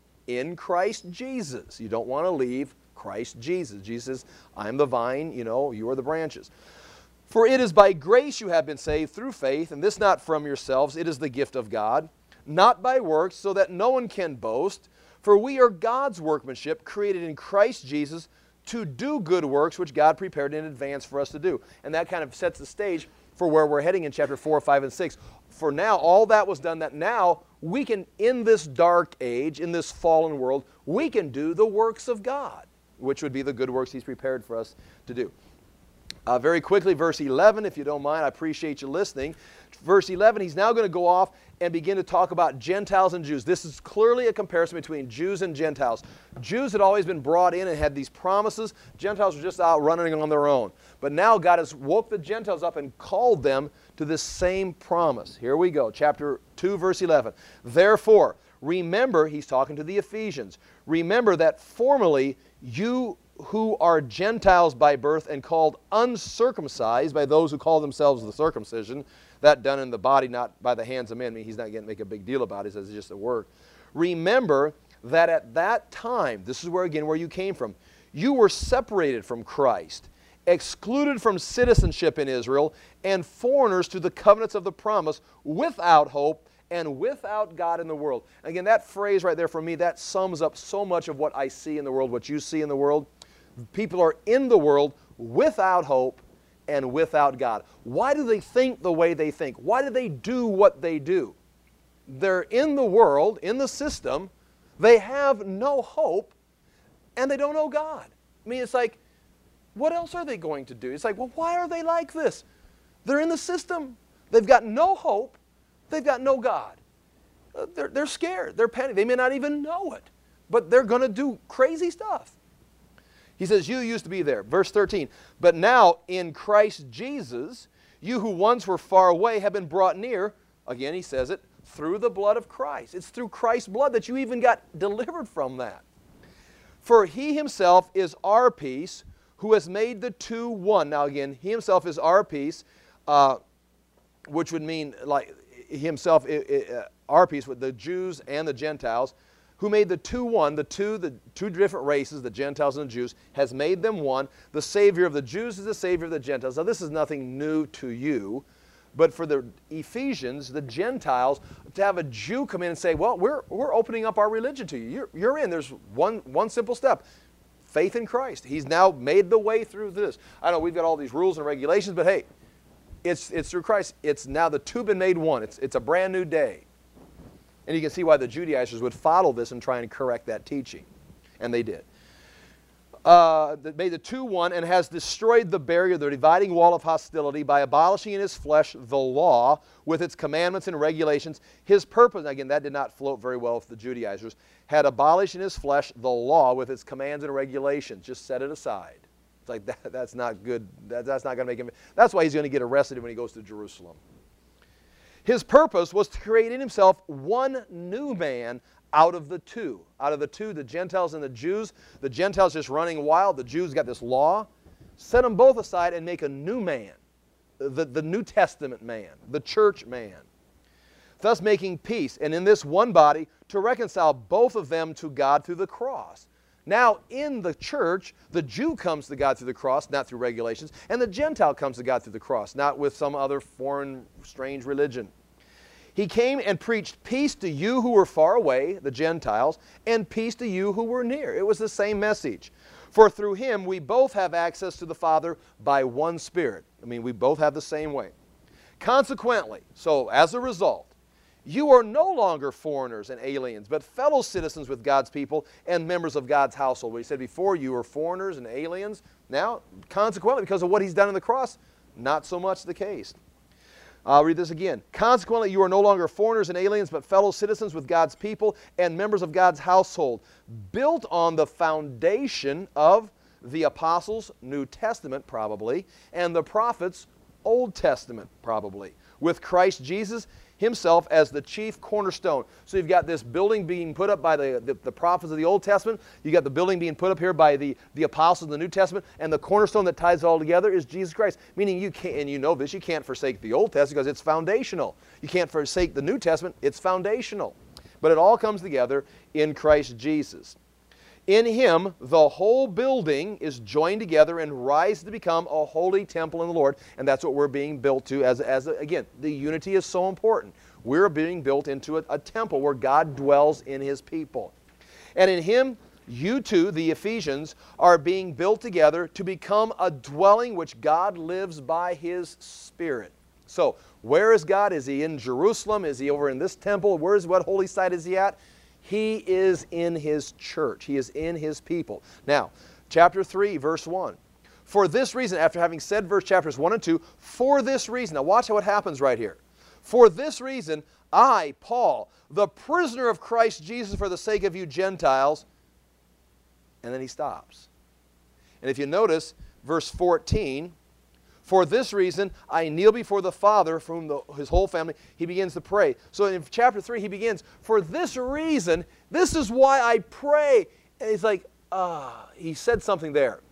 in Christ Jesus. You don't want to leave Christ Jesus. Jesus says, I'm the vine, you know, you are the branches. For it is by grace you have been saved through faith, and this not from yourselves, it is the gift of God, not by works, so that no one can boast. For we are God's workmanship, created in Christ Jesus, to do good works which God prepared in advance for us to do. And that kind of sets the stage for where we're heading in chapter four, five, and six. For now, all that was done, that now we can, in this dark age, in this fallen world, we can do the works of God, which would be the good works He's prepared for us to do. Uh, very quickly, verse eleven, if you don't mind, I appreciate you listening. Verse eleven, he's now going to go off and begin to talk about Gentiles and Jews. This is clearly a comparison between Jews and Gentiles. Jews had always been brought in and had these promises. Gentiles were just out running on their own. But now God has woke the Gentiles up and called them to this same promise. Here we go, chapter two, verse eleven. Therefore, remember, he's talking to the Ephesians, remember that formerly you who are Gentiles by birth and called uncircumcised by those who call themselves the circumcision, that done in the body, not by the hands of men. I mean, he's not going to make a big deal about it. He says it's just a work. Remember that at that time, this is where again where you came from, you were separated from Christ, excluded from citizenship in Israel, and foreigners to the covenants of the promise, without hope and without God in the world. Again, that phrase right there for me, that sums up so much of what I see in the world, what you see in the world. People are in the world without hope and without God. Why do they think the way they think? Why do they do what they do? They're in the world, in the system, they have no hope, and they don't know God. I mean, it's like, what else are they going to do? It's like, well, why are they like this? They're in the system. They've got no hope. They've got no God. Uh, they're, they're scared. They're panicked. They may not even know it, but they're going to do crazy stuff. He says, you used to be there. Verse thirteen, but now in Christ Jesus, you who once were far away have been brought near, again he says it, through the blood of Christ. It's through Christ's blood that you even got delivered from that. For He Himself is our peace, who has made the two one. Now again, He Himself is our peace, uh, which would mean like Himself, our peace with the Jews and the Gentiles, who made the two one, the two, the two different races, the Gentiles and the Jews, has made them one. The Savior of the Jews is the Savior of the Gentiles. Now this is nothing new to you, but for the Ephesians, the Gentiles, to have a Jew come in and say, well, we're, we're opening up our religion to you. You're, you're in. There's one, one simple step. Faith in Christ. He's now made the way through this. I know we've got all these rules and regulations, but hey, it's, it's through Christ. It's now the two been made one. It's, it's a brand new day. And you can see why the Judaizers would follow this and try and correct that teaching. And they did. Uh, that made the two one and has destroyed the barrier, the dividing wall of hostility by abolishing in his flesh the law with its commandments and regulations. His purpose, again, that did not float very well with the Judaizers, had abolished in his flesh the law with its commands and regulations. Just set it aside. It's like, that, that's not good. That, that's not going to make him. That's why he's going to get arrested when he goes to Jerusalem. His purpose was to create in himself one new man out of the two. Out of the two, the Gentiles and the Jews. The Gentiles just running wild. The Jews got this law. Set them both aside and make a new man. The, the New Testament man. The church man. Thus making peace. And in this one body to reconcile both of them to God through the cross. Now in the church, the Jew comes to God through the cross, not through regulations. And the Gentile comes to God through the cross, not with some other foreign, strange religion. He came and preached peace to you who were far away, the Gentiles, and peace to you who were near. It was the same message. For through him we both have access to the Father by one Spirit. I mean, we both have the same way. Consequently, so as a result, you are no longer foreigners and aliens, but fellow citizens with God's people and members of God's household. He said before, you were foreigners and aliens. Now, consequently, because of what he's done on the cross, not so much the case. I'll read this again. Consequently, you are no longer foreigners and aliens, but fellow citizens with God's people and members of God's household, built on the foundation of the apostles, New Testament probably, and the prophets, Old Testament probably, with Christ Jesus himself as the chief cornerstone. So you've got this building being put up by the, the, the prophets of the Old Testament. You've got the building being put up here by the, the apostles of the New Testament. And the cornerstone that ties it all together is Jesus Christ. Meaning you can't, and you know this, you can't forsake the Old Testament because it's foundational. You can't forsake the New Testament, it's foundational. But it all comes together in Christ Jesus. In him, the whole building is joined together and rises to become a holy temple in the Lord. And that's what we're being built to. As, as a, again, the unity is so important. We're being built into a, a temple where God dwells in his people. And in him, you too, the Ephesians, are being built together to become a dwelling which God lives by his Spirit. So, where is God? Is he in Jerusalem? Is he over in this temple? Where's, what holy site is he at? He is in his church. He is in his people. Now, chapter three, verse one. For this reason, after having said verse chapters one and two, for this reason, now watch what happens right here. For this reason, I, Paul, the prisoner of Christ Jesus for the sake of you Gentiles, and then he stops. And if you notice, verse fourteen, for this reason, I kneel before the Father, for whom the, his whole family, he begins to pray. So in chapter three, he begins, for this reason, this is why I pray. And he's like, ah, he said something there.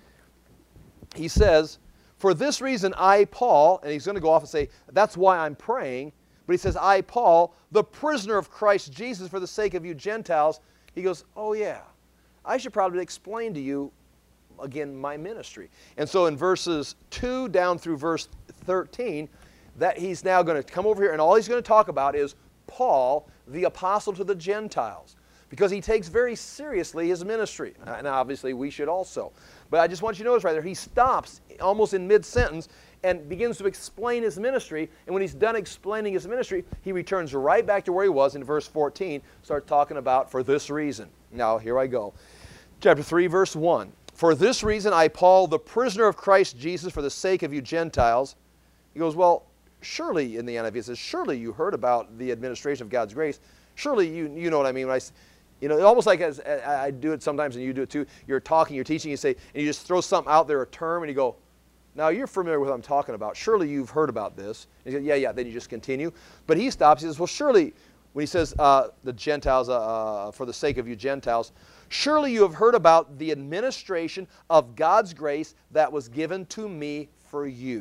He says, for this reason, I, Paul, and he's going to go off and say, that's why I'm praying. But he says, I, Paul, the prisoner of Christ Jesus for the sake of you Gentiles. He goes, oh yeah, I should probably explain to you again my ministry. And so in verses two down through verse thirteen, that he's now going to come over here and all he's going to talk about is Paul, the apostle to the Gentiles, because he takes very seriously his ministry. And obviously we should also. But I just want you to notice right there, he stops almost in mid-sentence and begins to explain his ministry. And when he's done explaining his ministry, he returns right back to where he was in verse fourteen, starts talking about for this reason. Now here I go. Chapter three, verse one. For this reason, I, Paul, the prisoner of Christ Jesus for the sake of you Gentiles. He goes, well, surely, in the N I V it says, surely you heard about the administration of God's grace. Surely you, you know what I mean when I, you know, almost like as I do it sometimes and you do it too. You're talking, you're teaching, you say, and you just throw something out there, a term, and you go, now you're familiar with what I'm talking about. Surely you've heard about this. And you go, yeah, yeah, then you just continue. But he stops, he says, well, surely, when he says uh, the Gentiles, uh, for the sake of you Gentiles, surely you have heard about the administration of God's grace that was given to me for you.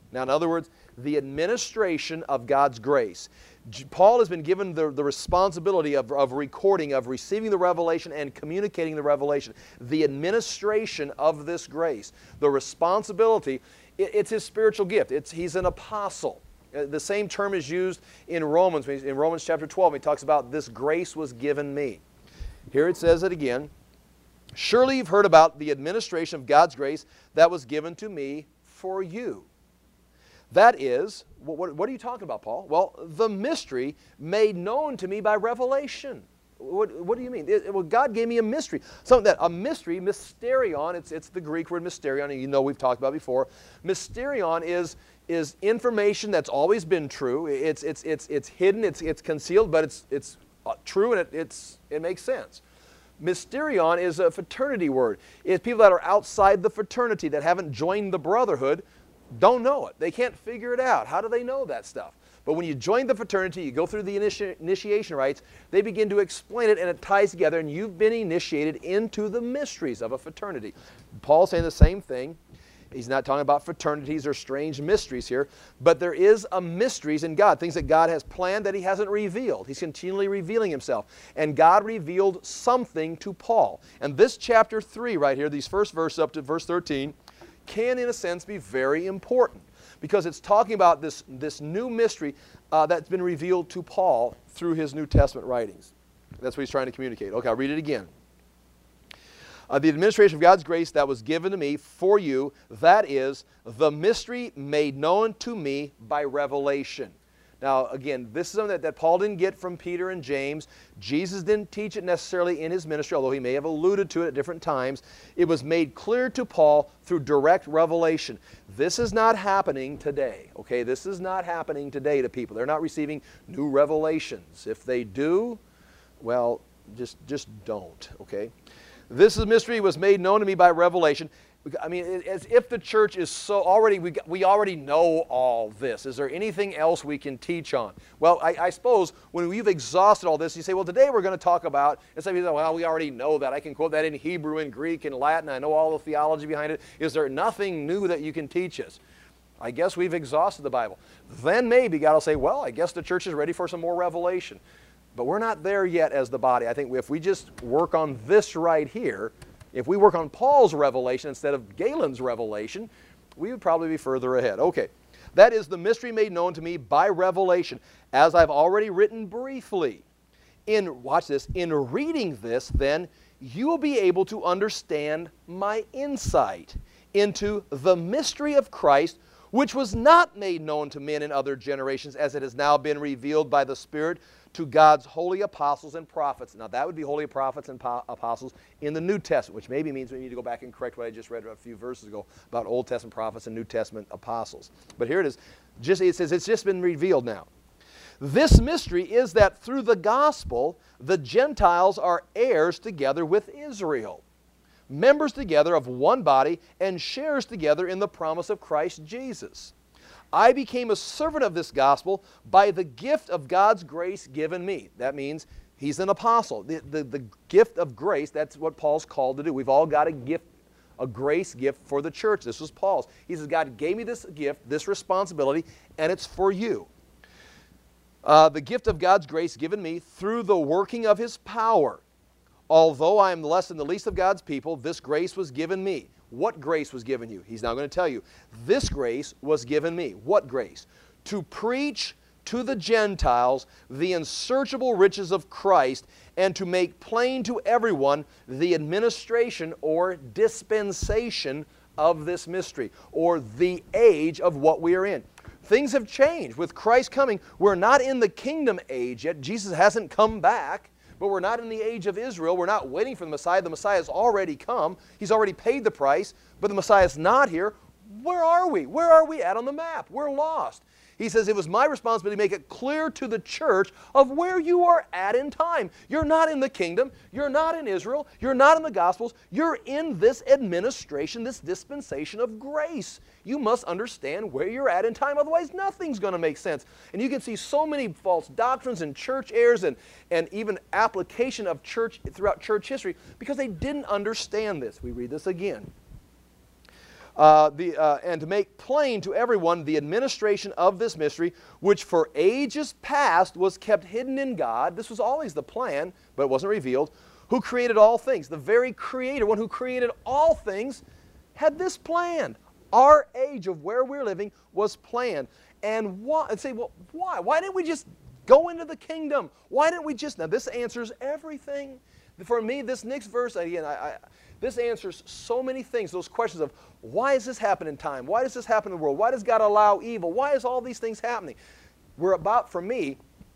Now, in other words, the administration of God's grace. Paul has been given the, the responsibility of, of recording, of receiving the revelation and communicating the revelation. The administration of this grace. The responsibility, it, it's his spiritual gift. It's, he's an apostle. Uh, the same term is used in Romans. In Romans chapter twelve, he talks about this grace was given me. Here it says it again. Surely you've heard about the administration of God's grace that was given to me for you. That is, what, what are you talking about, Paul? Well, the mystery made known to me by revelation. What, what do you mean? It, well, God gave me a mystery. Something that, a mystery, mysterion, it's, it's the Greek word mysterion, and you know we've talked about before. Mysterion is, is information that's always been true. It's, it's, it's, it's hidden, it's, it's concealed, but it's, it's true and it, it's, it makes sense. Mysterion is a fraternity word. It's people that are outside the fraternity, that haven't joined the brotherhood, don't know it. They can't figure it out. How do they know that stuff? But when you join the fraternity, you go through the initi initiation rites, they begin to explain it, and it ties together, and you've been initiated into the mysteries of a fraternity. Paul's saying the same thing. He's not talking about fraternities or strange mysteries here, but there is a mysteries in God, things that God has planned that he hasn't revealed. He's continually revealing himself. And God revealed something to Paul. And this chapter three right here, these first verses up to verse thirteen, can in a sense be very important because it's talking about this, this new mystery uh, that's been revealed to Paul through his New Testament writings. That's what he's trying to communicate. Okay, I'll read it again. Uh, the administration of God's grace that was given to me for you, that is, the mystery made known to me by revelation. Now, again, this is something that, that Paul didn't get from Peter and James. Jesus didn't teach it necessarily in his ministry, although he may have alluded to it at different times. It was made clear to Paul through direct revelation. This is not happening today, okay? This is not happening today to people. They're not receiving new revelations. If they do, well, just, just don't, okay? This mystery was made known to me by revelation. I mean, as if the church is so already, we, we already know all this. Is there anything else we can teach on? Well, I, I suppose when we've exhausted all this, you say, well, today we're going to talk about, and some people say, well, we already know that. I can quote that in Hebrew and Greek and Latin. I know all the theology behind it. Is there nothing new that you can teach us? I guess we've exhausted the Bible. Then maybe God will say, well, I guess the church is ready for some more revelation. But we're not there yet as the body. I think if we just work on this right here, if we work on Paul's revelation instead of Galen's revelation, we would probably be further ahead. Okay, that is the mystery made known to me by revelation, as I've already written briefly. In, watch this, in reading this, then, you will be able to understand my insight into the mystery of Christ, which was not made known to men in other generations, as it has now been revealed by the Spirit to God's holy apostles and prophets. Now that would be holy prophets and apostles in the New Testament, which maybe means we need to go back and correct what I just read a few verses ago about Old Testament prophets and New Testament apostles. But here it is. Just, it says it's just been revealed now. This mystery is that through the gospel, the Gentiles are heirs together with Israel, members together of one body, and shares together in the promise of Christ Jesus. I became a servant of this gospel by the gift of God's grace given me. That means he's an apostle. The, the, the gift of grace, that's what Paul's called to do. We've all got a gift, a grace gift for the church. This was Paul's. He says, God gave me this gift, this responsibility, and it's for you. Uh, the gift of God's grace given me through the working of his power. Although I am less than the least of God's people, this grace was given me. What grace was given you? He's now going to tell you. This grace was given me. What grace? To preach to the Gentiles the unsearchable riches of Christ and to make plain to everyone the administration or dispensation of this mystery, or the age of what we are in. Things have changed. With Christ coming, we're not in the kingdom age yet. Jesus hasn't come back. But we're not in the age of Israel. We're not waiting for the Messiah. The Messiah has already come. He's already paid the price, but the Messiah is not here. Where are we? Where are we at on the map? We're lost. He says, it was my responsibility to make it clear to the church of where you are at in time. You're not in the kingdom. You're not in Israel. You're not in the Gospels. You're in this administration, this dispensation of grace. You must understand where you're at in time. Otherwise, nothing's going to make sense. And you can see so many false doctrines and church errors and, and even application of church throughout church history because they didn't understand this. We read this again. Uh, the, uh, and to make plain to everyone the administration of this mystery, which for ages past was kept hidden in God. This was always the plan, but it wasn't revealed. Who created all things. The very Creator, one who created all things, had this planned. Our age of where we're living was planned. And why? And say, well, why? Why didn't we just go into the kingdom? Why didn't we just? Now, this answers everything. For me, this next verse, again, I, I, this answers so many things. Those questions of why does this happen in time? Why does this happen in the world? Why does God allow evil? Why is all these things happening? We're about, for me,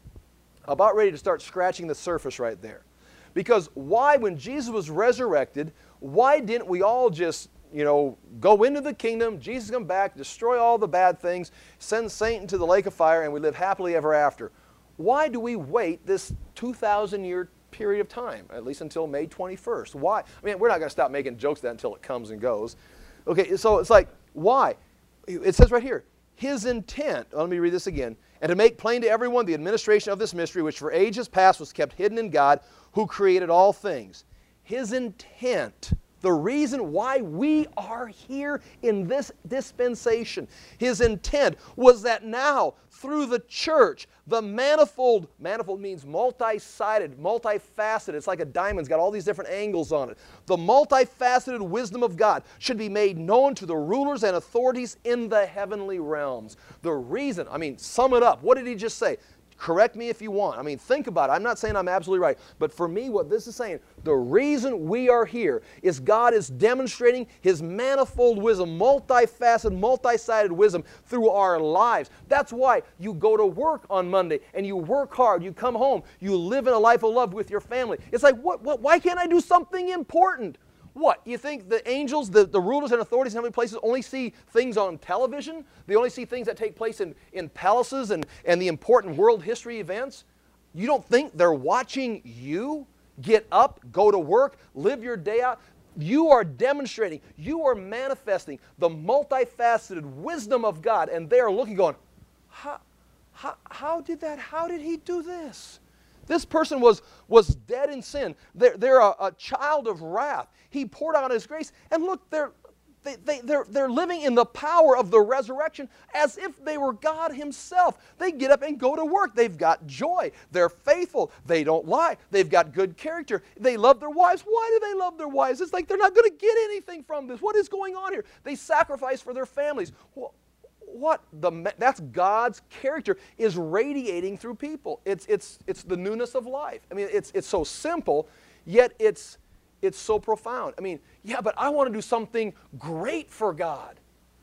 about ready to start scratching the surface right there. Because why, when Jesus was resurrected, why didn't we all just, you know, go into the kingdom, Jesus come back, destroy all the bad things, send Satan to the lake of fire, and we live happily ever after? Why do we wait this two thousand year period of time, at least until May twenty-first? Why? I mean, we're not going to stop making jokes of that until it comes and goes. Okay, so it's like, why? It says right here, his intent, let me read this again, and to make plain to everyone the administration of this mystery, which for ages past was kept hidden in God, who created all things. His intent, the reason why we are here in this dispensation, His intent was that now, through the church, the manifold, manifold means multi-sided, multifaceted. It's like a diamond. It's got all these different angles on it. The multifaceted wisdom of God should be made known to the rulers and authorities in the heavenly realms. The reason, I mean, sum it up. What did He just say? Correct me if you want. I mean, think about it. I'm not saying I'm absolutely right. But for me, what this is saying, the reason we are here is God is demonstrating His manifold wisdom, multifaceted, multi-sided wisdom through our lives. That's why you go to work on Monday and you work hard. You come home. You live in a life of love with your family. It's like, what, what, why can't I do something important? What? You think the angels, the, the rulers and authorities in heavenly places only see things on television? They only see things that take place in, in palaces and, and the important world history events? You don't think they're watching you get up, go to work, live your day out? You are demonstrating, you are manifesting the multifaceted wisdom of God, and they are looking going, how, how, how did that, how did He do this? This person was, was dead in sin. They're, they're a, a child of wrath. He poured out His grace. And look, they're, they, they, they're, they're living in the power of the resurrection as if they were God Himself. They get up and go to work. They've got joy. They're faithful. They don't lie. They've got good character. They love their wives. Why do they love their wives? It's like they're not going to get anything from this. What is going on here? They sacrifice for their families. Well, what the that's God's character is radiating through people. It's it's it's the newness of life. I mean, it's it's so simple, yet it's it's so profound. I mean, yeah, but I want to do something great for God.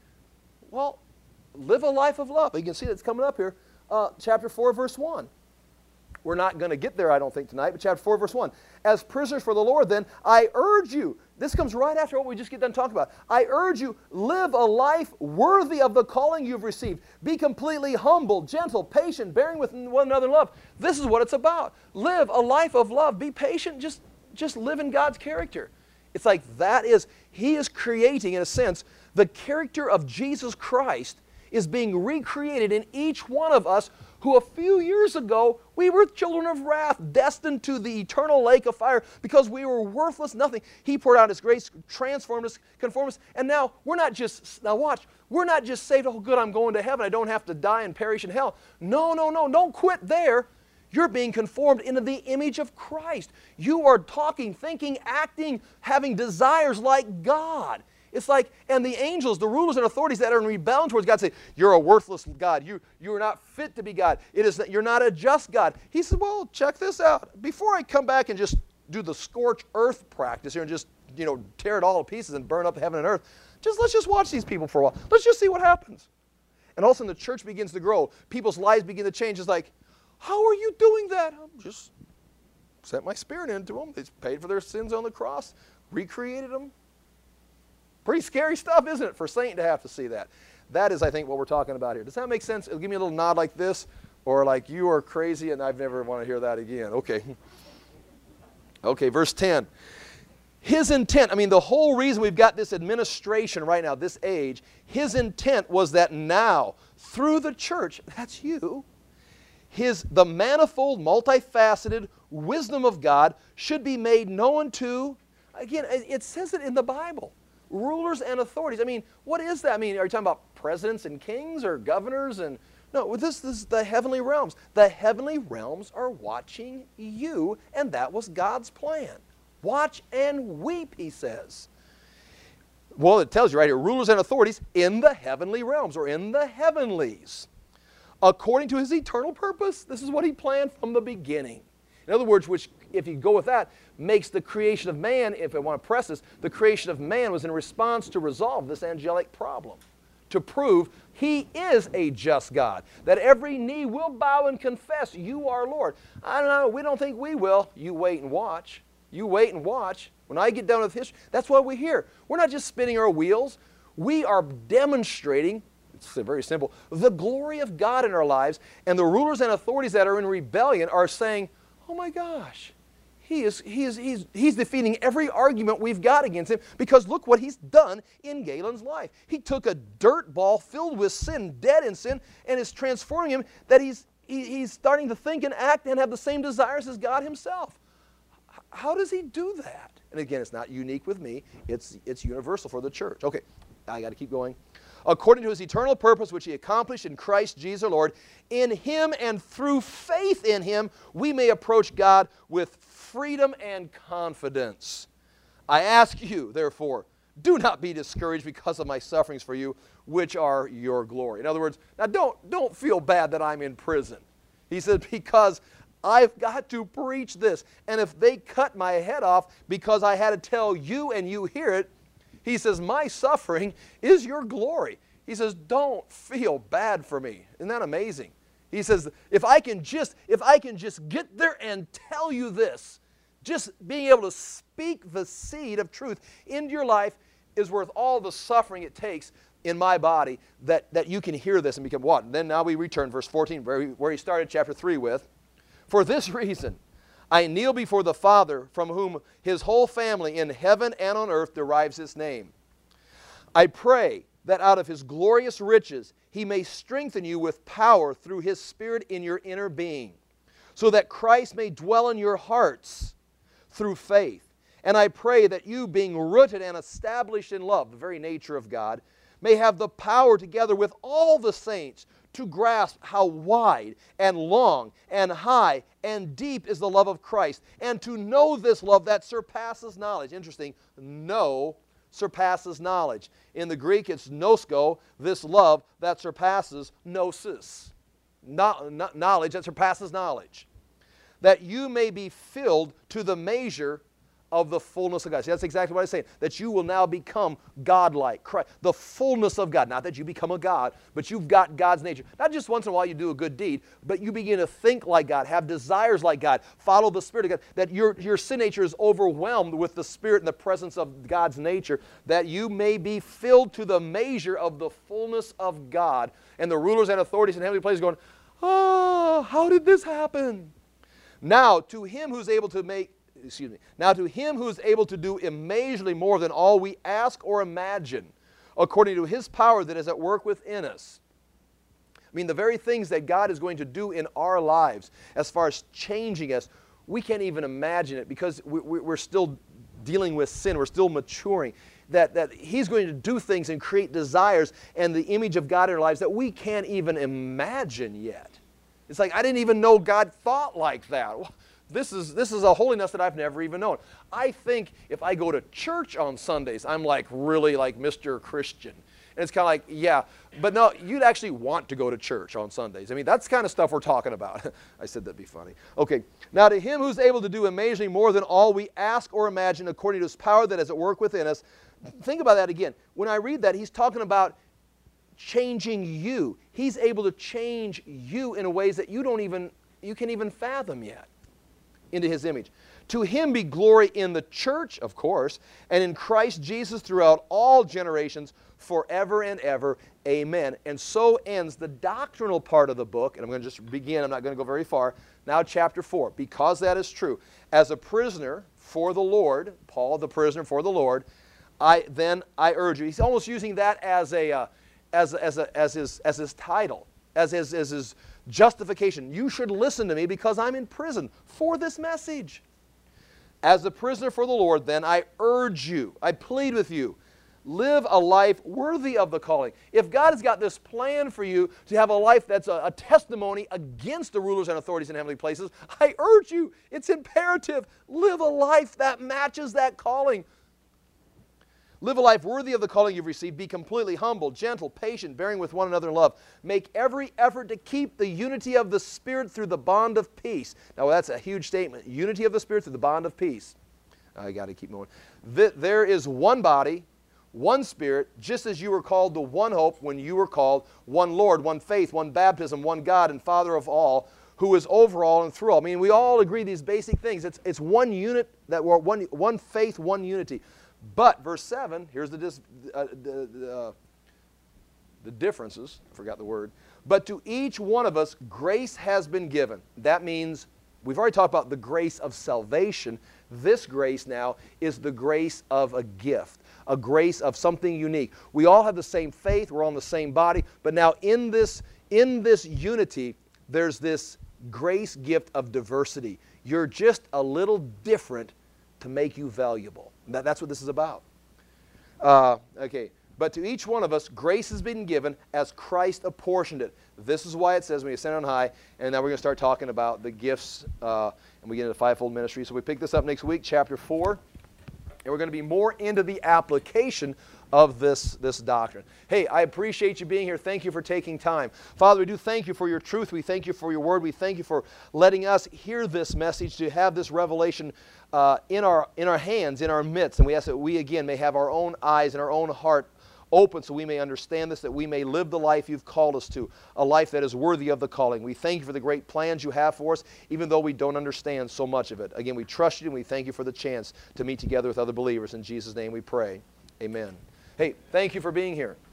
Well, live a life of love. You can see that's coming up here. Uh, chapter four, verse one. We're not going to get there, I don't think, tonight, but chapter four, verse one. As prisoners for the Lord, then, I urge you, this comes right after what we just get done talking about. I urge you, live a life worthy of the calling you've received. Be completely humble, gentle, patient, bearing with one another in love. This is what it's about. Live a life of love. Be patient. Just, just live in God's character. It's like that is, He is creating, in a sense, the character of Jesus Christ is being recreated in each one of us who a few years ago, we were children of wrath, destined to the eternal lake of fire because we were worthless, nothing. He poured out His grace, transformed us, conformed us, and now we're not just, now watch, we're not just saved, oh good, I'm going to heaven, I don't have to die and perish in hell. No, no, no, don't quit there. You're being conformed into the image of Christ. You are talking, thinking, acting, having desires like God. It's like, and the angels, the rulers and authorities that are in rebellion towards God say, you're a worthless God. You, you are not fit to be God. It is, you're not a just God. He said, well, check this out. Before I come back and just do the scorch earth practice here and just, you know, tear it all to pieces and burn up heaven and earth, just let's just watch these people for a while. Let's just see what happens. And all of a sudden the church begins to grow. People's lives begin to change. It's like, how are you doing that? I'm just sent my spirit into them. They paid for their sins on the cross, recreated them. Pretty scary stuff, isn't it, for Satan to have to see that? That is, I think, what we're talking about here. Does that make sense? It'll give me a little nod like this, or like, you are crazy and I've never want to hear that again. Okay. Okay, verse ten. His intent, I mean, the whole reason we've got this administration right now, this age, His intent was that now, through the church, that's you, His, the manifold, multifaceted wisdom of God should be made known to, again, it says it in the Bible. rulers and authorities. I mean, what is that? I mean, are you talking about presidents and kings or governors? And no, this, this is the heavenly realms. The heavenly realms are watching you, and that was God's plan. Watch and weep, he says. Well, it tells you right here, rulers and authorities in the heavenly realms, or in the heavenlies, according to his eternal purpose. This is what he planned from the beginning. In other words, which, if you go with that, makes the creation of man, if I want to press this, the creation of man was in response to resolve this angelic problem, to prove he is a just God, that every knee will bow and confess, you are Lord. I don't know, we don't think we will. You wait and watch. You wait and watch. When I get done with history, that's what we hear. We're not just spinning our wheels. We are demonstrating, it's very simple, the glory of God in our lives, and the rulers and authorities that are in rebellion are saying, oh my gosh, he is, he is, he's, he's defeating every argument we've got against him, because look what he's done in Galen's life. He took a dirt ball filled with sin, dead in sin, and is transforming him that he's, he, he's starting to think and act and have the same desires as God himself. How does he do that? And again, it's not unique with me. It's, it's universal for the church. Okay, I got to keep going. According to his eternal purpose, which he accomplished in Christ Jesus our Lord, in him and through faith in him, we may approach God with freedom and confidence. I ask you, therefore, do not be discouraged because of my sufferings for you, which are your glory. In other words, now don't, don't feel bad that I'm in prison. He said, because I've got to preach this. And if they cut my head off because I had to tell you and you hear it, he says, my suffering is your glory. He says, don't feel bad for me. Isn't that amazing? He says, if I can just, if I can just get there and tell you this, just being able to speak the seed of truth into your life is worth all the suffering it takes in my body that, that you can hear this and become what? And then now we return, verse fourteen, where he, where he started chapter three with, for this reason, I kneel before the Father, from whom his whole family in heaven and on earth derives its name. I pray that out of his glorious riches he may strengthen you with power through his Spirit in your inner being, so that Christ may dwell in your hearts through faith. And I pray that you, being rooted and established in love, the very nature of God, may have the power together with all the saints to grasp how wide and long and high and deep is the love of Christ, and to know this love that surpasses knowledge. Interesting, know surpasses knowledge. In the Greek, it's nosko, this love that surpasses gnosis, no, no, knowledge that surpasses knowledge, that you may be filled to the measure of the fullness of God. See, that's exactly what I'm saying, that you will now become God-like, Christ, the fullness of God. Not that you become a God, but you've got God's nature. Not just once in a while you do a good deed, but you begin to think like God, have desires like God, follow the Spirit of God, that your, your sin nature is overwhelmed with the Spirit and the presence of God's nature, that you may be filled to the measure of the fullness of God. And the rulers and authorities in heavenly places going, oh, how did this happen? Now, to him who's able to make Excuse me. Now to him who is able to do immeasurably more than all we ask or imagine, according to his power that is at work within us. I mean, the very things that God is going to do in our lives as far as changing us, we can't even imagine it because we, we, we're still dealing with sin. We're still maturing. That, that he's going to do things and create desires and the image of God in our lives that we can't even imagine yet. It's like, I didn't even know God thought like that. This is, this is a holiness that I've never even known. I think if I go to church on Sundays, I'm like really like Mister Christian. And it's kind of like, yeah, but no, you'd actually want to go to church on Sundays. I mean, that's the kind of stuff we're talking about. I said that'd be funny. Okay, now to him who's able to do amazingly more than all we ask or imagine according to his power that is at work within us. Think about that again. When I read that, he's talking about changing you. He's able to change you in ways that you don't even, you can't even fathom yet. Into his image. To him be glory in the church, of course, and in Christ Jesus throughout all generations, forever and ever. Amen. And so ends the doctrinal part of the book, and I'm going to just begin. I'm not going to go very far. Now chapter four. Because that is true. As a prisoner for the Lord, Paul, the prisoner for the Lord, I then I urge you. He's almost using that as a uh, as as a, as his as his title, as his as his justification. You should listen to me because I'm in prison for this message. As a prisoner for the Lord, then I urge you, I plead with you, live a life worthy of the calling. If God has got this plan for you to have a life that's a, a testimony against the rulers and authorities in heavenly places, I urge you, it's imperative, live a life that matches that calling. Live a life worthy of the calling you've received. Be completely humble, gentle, patient, bearing with one another in love. Make every effort to keep the unity of the Spirit through the bond of peace. Now that's a huge statement. Unity of the Spirit through the bond of peace. I got to keep going. There is one body, one Spirit, just as you were called to one hope when you were called, one Lord, one faith, one baptism, one God and Father of all, who is over all and through all. I mean, we all agree these basic things. It's, it's one unit, that we're one, one faith, one unity. But, verse seven, here's the, dis, uh, the, the, uh, the differences. I forgot the word. But to each one of us, grace has been given. That means, we've already talked about the grace of salvation. This grace now is the grace of a gift, a grace of something unique. We all have the same faith. We're all in the same body. But now in this, in this unity, there's this grace gift of diversity. You're just a little different to make you valuable. That, that's what this is about. Uh, okay, but to each one of us, grace has been given as Christ apportioned it. This is why it says when you ascend on high, and now we're going to start talking about the gifts, uh, and we get into the fivefold ministry. So we pick this up next week, chapter four, and we're going to be more into the application of this, this doctrine. Hey, I appreciate you being here. Thank you for taking time. Father, we do thank you for your truth. We thank you for your word. We thank you for letting us hear this message, to have this revelation uh, in our, in our hands, in our midst. And we ask that we, again, may have our own eyes and our own heart open so we may understand this, that we may live the life you've called us to, a life that is worthy of the calling. We thank you for the great plans you have for us, even though we don't understand so much of it. Again, we trust you and we thank you for the chance to meet together with other believers. In Jesus' name we pray. Amen. Hey, thank you for being here.